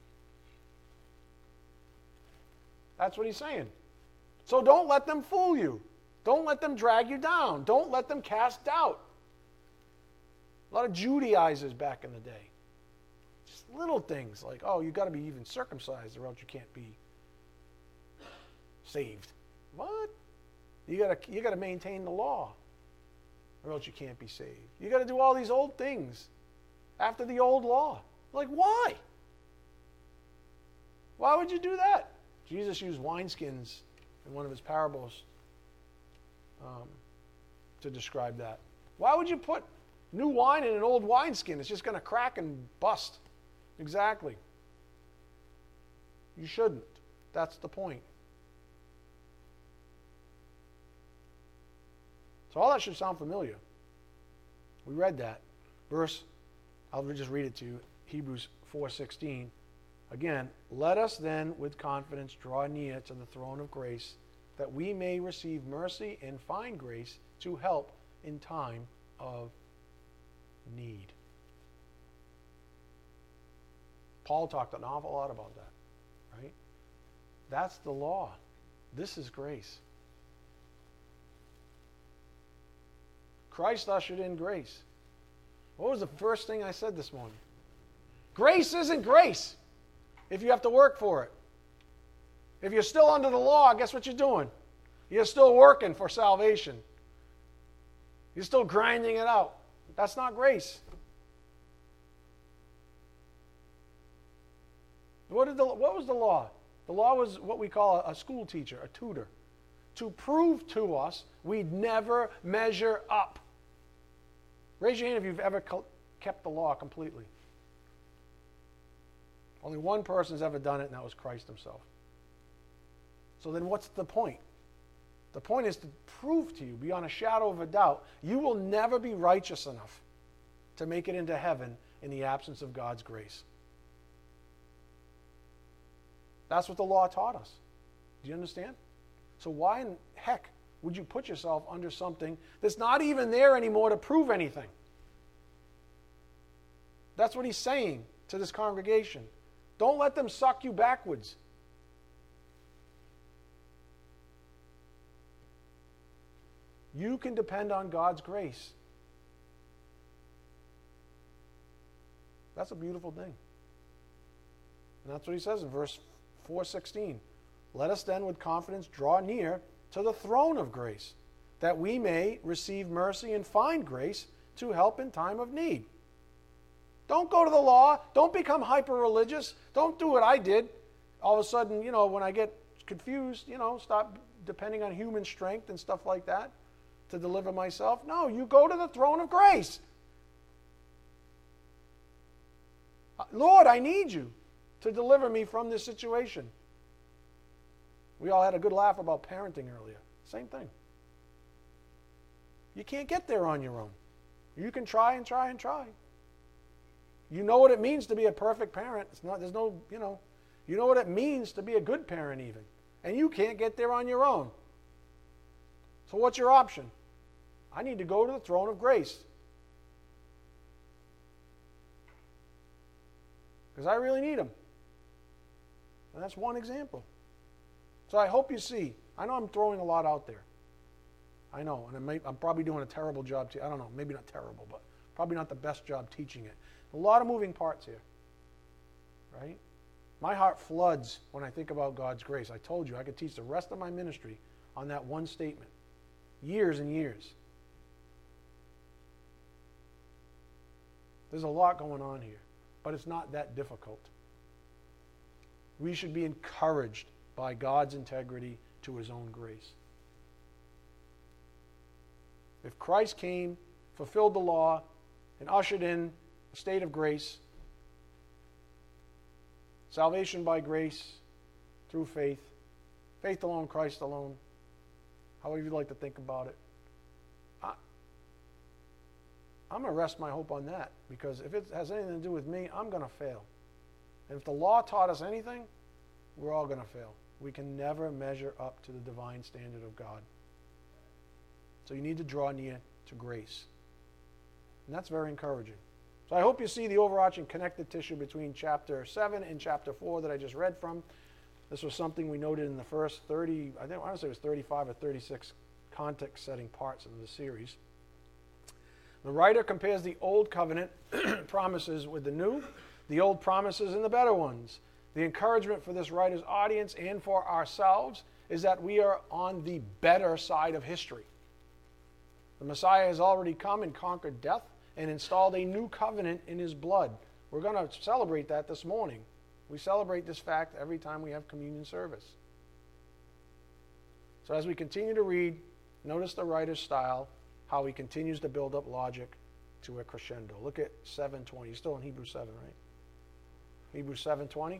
That's what he's saying. So don't let them fool you. Don't let them drag you down. Don't let them cast doubt. A lot of Judaizers back in the day. Just little things like, oh, you got to be even circumcised or else you can't be saved. What? You got to you got to maintain the law or else you can't be saved. You got to do all these old things after the old law. Like, why? Why would you do that? Jesus used wineskins in one of his parables um, to describe that. Why would you put new wine in an old wineskin? It's just going to crack and bust. Exactly. You shouldn't. That's the point. So all that should sound familiar. We read that. Verse, I'll just read it to you, Hebrews four sixteen. Again, let us then with confidence draw near to the throne of grace, that we may receive mercy and find grace to help in time of need. Paul talked an awful lot about that, right? That's the law. This is grace. Christ ushered in grace. What was the first thing I said this morning? Grace isn't grace if you have to work for it. If you're still under the law, guess what you're doing? You're still working for salvation. You're still grinding it out. That's not grace. What, did the, what was the law? The law was what we call a, a school teacher, a tutor, to prove to us we'd never measure up. Raise your hand if you've ever kept the law completely. Only one person's ever done it, and that was Christ himself. So then what's the point? The point is to prove to you, beyond a shadow of a doubt, you will never be righteous enough to make it into heaven in the absence of God's grace. That's what the law taught us. Do you understand? So why in heck would you put yourself under something that's not even there anymore to prove anything? That's what he's saying to this congregation. Don't let them suck you backwards. You can depend on God's grace. That's a beautiful thing. And that's what he says in verse four sixteen. Let us then with confidence draw near to the throne of grace, that we may receive mercy and find grace to help in time of need. Don't go to the law. Don't become hyper-religious. Don't do what I did. All of a sudden, you know, when I get confused, you know, stop depending on human strength and stuff like that to deliver myself. No, you go to the throne of grace. Lord, I need you to deliver me from this situation. We all had a good laugh about parenting earlier. Same thing. You can't get there on your own. You can try and try and try. You know what it means to be a perfect parent. It's not, there's no, you know, you know what it means to be a good parent even. And you can't get there on your own. So what's your option? I need to go to the throne of grace. Because I really need him. And that's one example. So I hope you see. I know I'm throwing a lot out there. I know, and may, I'm probably doing a terrible job. Te- I don't know, maybe not terrible, but probably not the best job teaching it. A lot of moving parts here, right? My heart floods when I think about God's grace. I told you I could teach the rest of my ministry on that one statement. Years and years. There's a lot going on here, but it's not that difficult. We should be encouraged by God's integrity to his own grace. If Christ came, fulfilled the law, and ushered in a state of grace, salvation by grace through faith, faith alone, Christ alone, however you'd like to think about it, I, I'm going to rest my hope on that, because if it has anything to do with me, I'm going to fail. And if the law taught us anything, we're all going to fail. We can never measure up to the divine standard of God. So you need to draw near to grace. And that's very encouraging. So I hope you see the overarching connective tissue between chapter seven and chapter four that I just read from. This was something we noted in the first thirty, I think I want to say it was thirty-five or thirty-six context-setting parts of the series. The writer compares the old covenant promises with the new, the old promises and the better ones. The encouragement for this writer's audience and for ourselves is that we are on the better side of history. The Messiah has already come and conquered death and installed a new covenant in his blood. We're going to celebrate that this morning. We celebrate this fact every time we have communion service. So as we continue to read, notice the writer's style, how he continues to build up logic to a crescendo. Look at seven twenty. You're still in Hebrews seven, right? Hebrews seven twenty.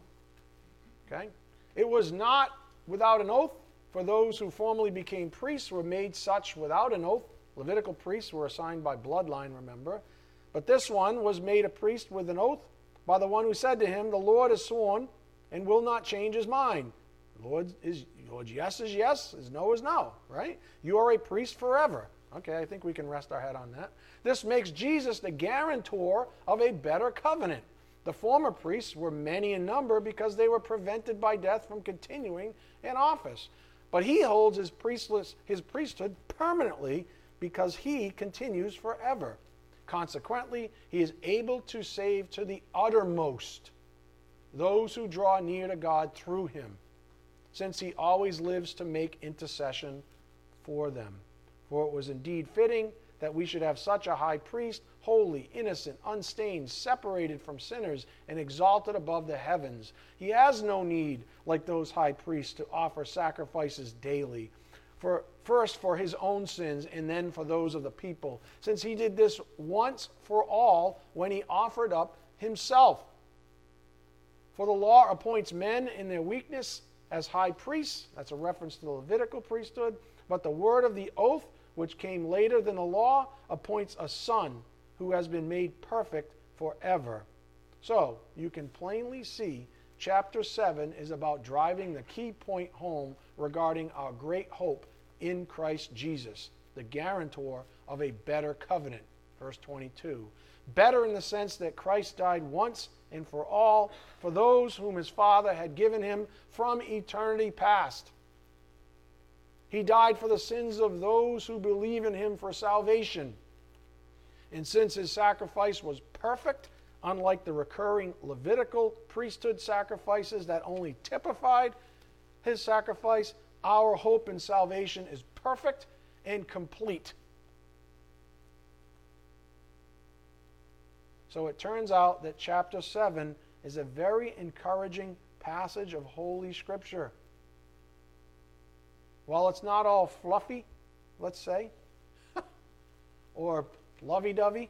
Okay? It was not without an oath, for those who formerly became priests were made such without an oath. Levitical priests were assigned by bloodline, remember. But this one was made a priest with an oath by the one who said to him, the Lord has sworn and will not change his mind. Lord is Lord, yes is yes, is no is no, right? You are a priest forever. Okay, I think we can rest our head on that. This makes Jesus the guarantor of a better covenant. The former priests were many in number because they were prevented by death from continuing in office. But he holds his, priestless, his priesthood permanently because he continues forever. Consequently, he is able to save to the uttermost those who draw near to God through him, since he always lives to make intercession for them. For it was indeed fitting that we should have such a high priest, holy, innocent, unstained, separated from sinners, and exalted above the heavens. He has no need, like those high priests, to offer sacrifices daily, for first for his own sins and then for those of the people, since he did this once for all when he offered up himself. For the law appoints men in their weakness as high priests. That's a reference to the Levitical priesthood. But the word of the oath, which came later than the law, appoints a son who has been made perfect forever. So you can plainly see chapter seven is about driving the key point home regarding our great hope in Christ Jesus, the guarantor of a better covenant. Verse twenty-two. Better in the sense that Christ died once and for all for those whom his Father had given him from eternity past. He died for the sins of those who believe in him for salvation. And since his sacrifice was perfect, unlike the recurring Levitical priesthood sacrifices that only typified his sacrifice, our hope in salvation is perfect and complete. So it turns out that chapter seven is a very encouraging passage of Holy Scripture. While it's not all fluffy, let's say, or lovey-dovey,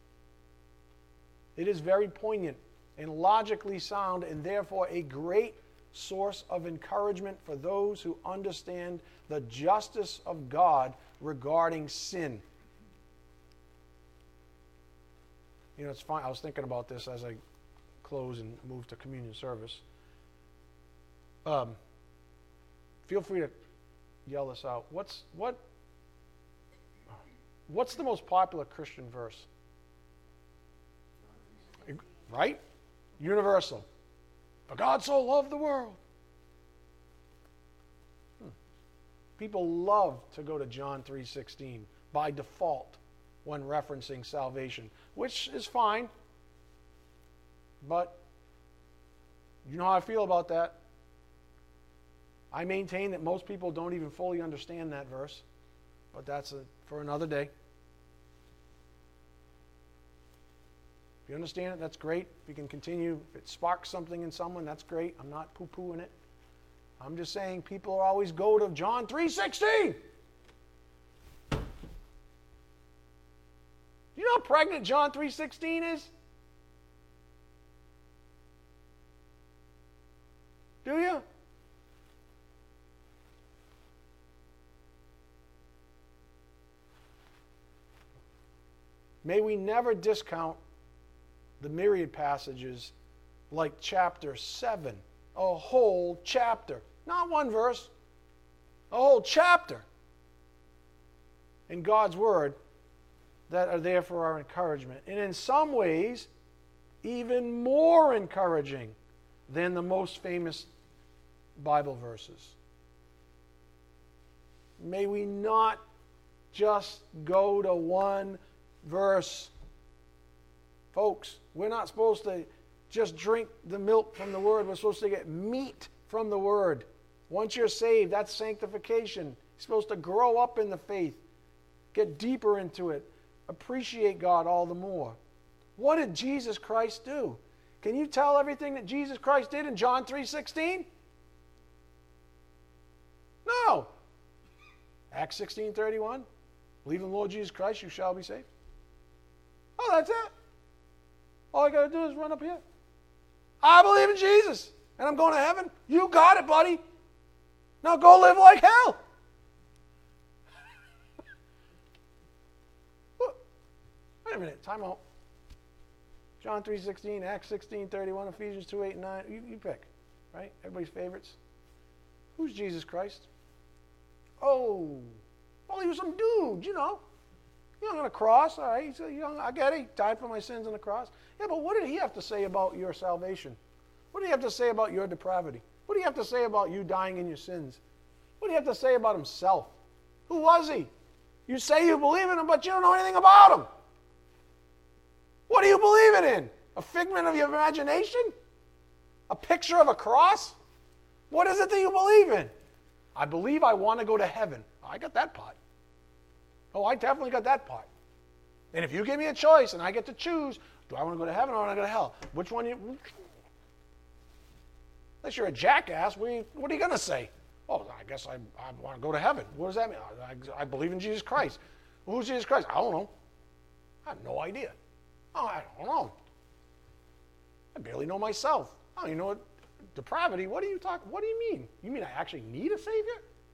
it is very poignant and logically sound, and therefore a great source of encouragement for those who understand the justice of God regarding sin. You know, it's fine. I was thinking about this as I close and move to communion service. Um, feel free to yell this out. What's what? What's the most popular Christian verse? Right? Universal. For God so loved the world. Hmm. People love to go to John three sixteen by default when referencing salvation, which is fine. But you know how I feel about that. I maintain that most people don't even fully understand that verse, but that's a, for another day. If you understand it, that's great. If you can continue, if it sparks something in someone, that's great. I'm not poo-pooing it. I'm just saying people always go to John three sixteen. You know how pregnant John three sixteen is? Do you? May we never discount the myriad passages like chapter seven a whole chapter. Not one verse. A whole chapter in God's Word that are there for our encouragement. And in some ways, even more encouraging than the most famous Bible verses. May we not just go to one verse. Folks, we're not supposed to just drink the milk from the Word. We're supposed to get meat from the Word. Once you're saved, that's sanctification. You're supposed to grow up in the faith, get deeper into it, appreciate God all the more. What did Jesus Christ do? Can you tell everything that Jesus Christ did in John three sixteen? No. Acts sixteen thirty-one, believe in the Lord Jesus Christ, you shall be saved. Oh, that's it. All I got to do is run up here. I believe in Jesus, and I'm going to heaven. You got it, buddy. Now go live like hell. Wait a minute, time out. John three sixteen, Acts sixteen thirty-one, Ephesians two eight and nine. You, you pick, right? Everybody's favorites. Who's Jesus Christ? Oh, well, he was some dude, you know. You know, on a cross, all right. He's a young, I get it. He died for my sins on the cross. Yeah, but what did he have to say about your salvation? What did he have to say about your depravity? What do you have to say about you dying in your sins? What do you have to say about himself? Who was he? You say you believe in him, but you don't know anything about him. What are you believing in? A figment of your imagination? A picture of a cross? What is it that you believe in? I believe I want to go to heaven. Oh, I got that part. Oh, I definitely got that part. And if you give me a choice and I get to choose, do I want to go to heaven or do I want to go to hell? Which one you... Unless you're a jackass, what are you, what are you going to say? Oh, I guess I, I want to go to heaven. What does that mean? I, I believe in Jesus Christ. Well, who's Jesus Christ? I don't know. I have no idea. Oh, I don't know. I barely know myself. Oh, you know what? Depravity, what do you talk? What do you mean? You mean I actually need a Savior?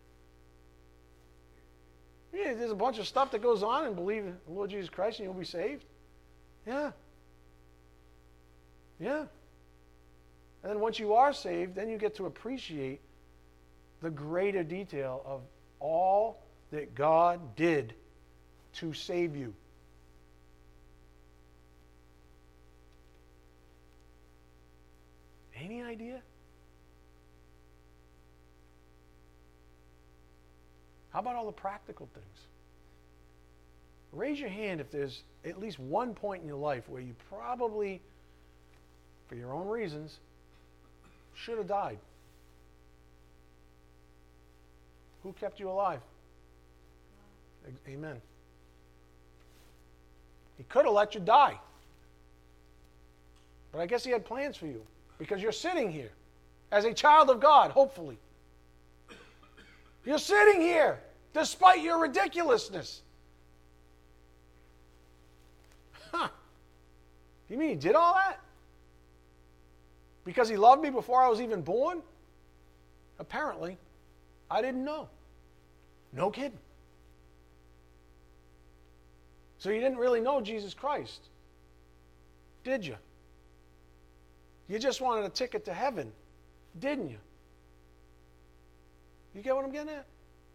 Yeah, there's a bunch of stuff that goes on and believe in the Lord Jesus Christ and you'll be saved. Yeah. Yeah. And then once you are saved, then you get to appreciate the greater detail of all that God did to save you. Any idea? How about all the practical things? Raise your hand if there's at least one point in your life where you probably, for your own reasons, should have died. Who kept you alive? Amen. He could have let you die. But I guess he had plans for you because you're sitting here as a child of God, hopefully. You're sitting here despite your ridiculousness. Huh. You mean he did all that? Because he loved me before I was even born? Apparently. I didn't know. No kidding. So you didn't really know Jesus Christ, did you? You just wanted a ticket to heaven, didn't you? You get what I'm getting at?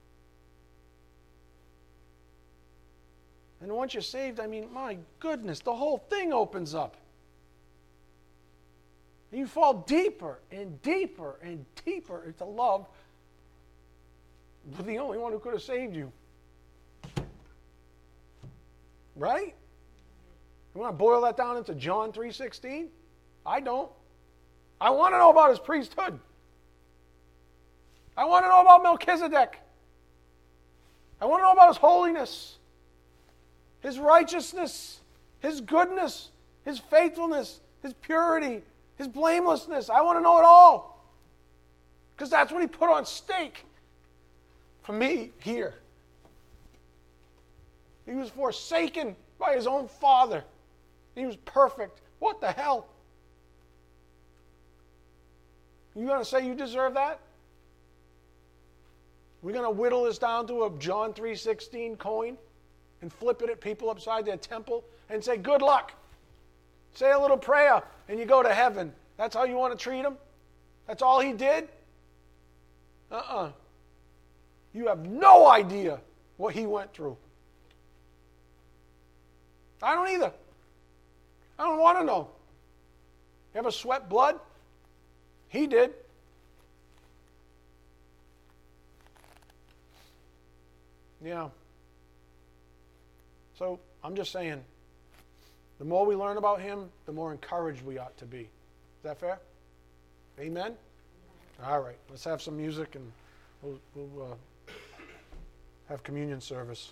And once you're saved, I mean, my goodness, the whole thing opens up. And you fall deeper and deeper and deeper into love with the only one who could have saved you. Right? You want to boil that down into John three sixteen? I don't. I want to know about his priesthood. I want to know about Melchizedek. I want to know about his holiness, his righteousness, his goodness, his faithfulness, his purity, his blamelessness. I want to know it all. Because that's what he put on stake for me here. He was forsaken by his own father. He was perfect. What the hell? You going to say you deserve that? We're going to whittle this down to a John three sixteen coin and flip it at people upside their temple and say, good luck. Say a little prayer and you go to heaven. That's how you want to treat them? That's all he did? Uh-uh. You have no idea what he went through. I don't either. I don't want to know. You ever sweat blood? He did. Yeah. So I'm just saying, the more we learn about him, the more encouraged we ought to be. Is that fair? Amen? All right. Let's have some music and we'll, we'll uh, have communion service.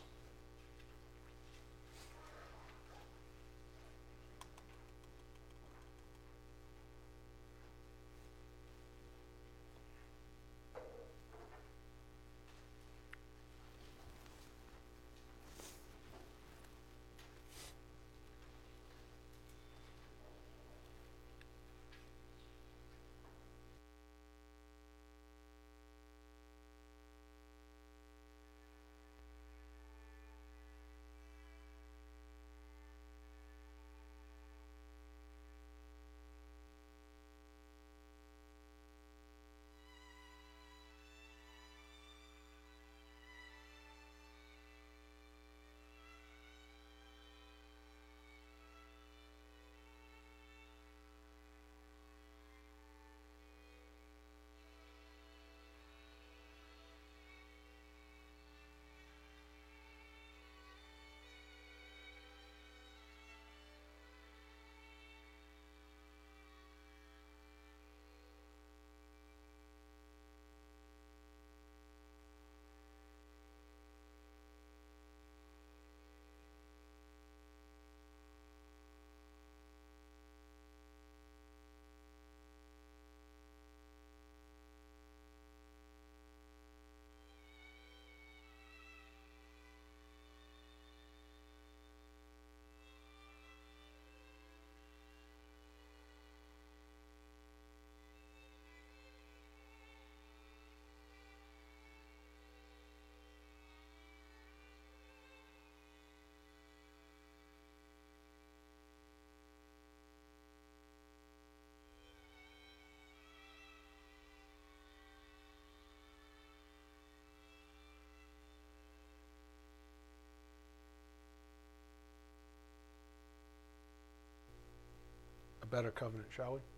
A better covenant, shall we?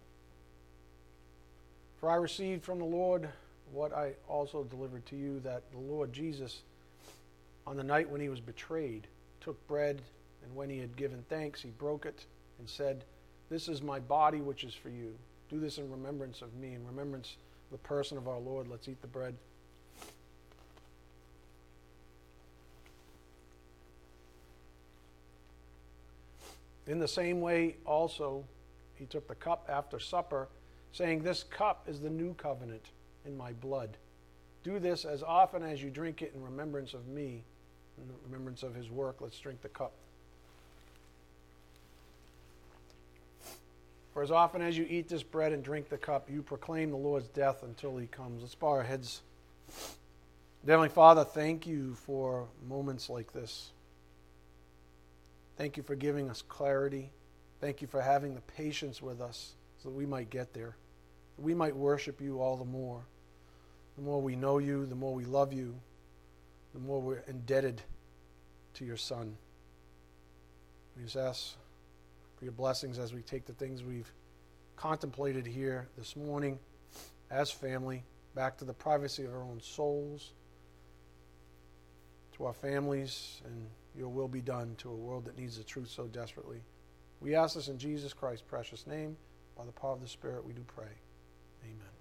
For I received from the Lord what I also delivered to you, that the Lord Jesus, on the night when he was betrayed, took bread, and when he had given thanks, he broke it and said, "This is my body, which is for you. Do this in remembrance of me." In remembrance of the person of our Lord, let's eat the bread. In the same way also he took the cup after supper, saying, "This cup is the new covenant in my blood. Do this as often as you drink it in remembrance of me." In remembrance of his work, let's drink the cup. For as often as you eat this bread and drink the cup, you proclaim the Lord's death until he comes. Let's bow our heads. Heavenly Father, thank you for moments like this. Thank you for giving us clarity. Thank you for having the patience with us so that we might get there. That we might worship you all the more. The more we know you, the more we love you, the more we're indebted to your Son. We just ask for your blessings as we take the things we've contemplated here this morning as family back to the privacy of our own souls, to our families, and your will be done to a world that needs the truth so desperately. We ask this in Jesus Christ's precious name. By the power of the Spirit we do pray. Amen.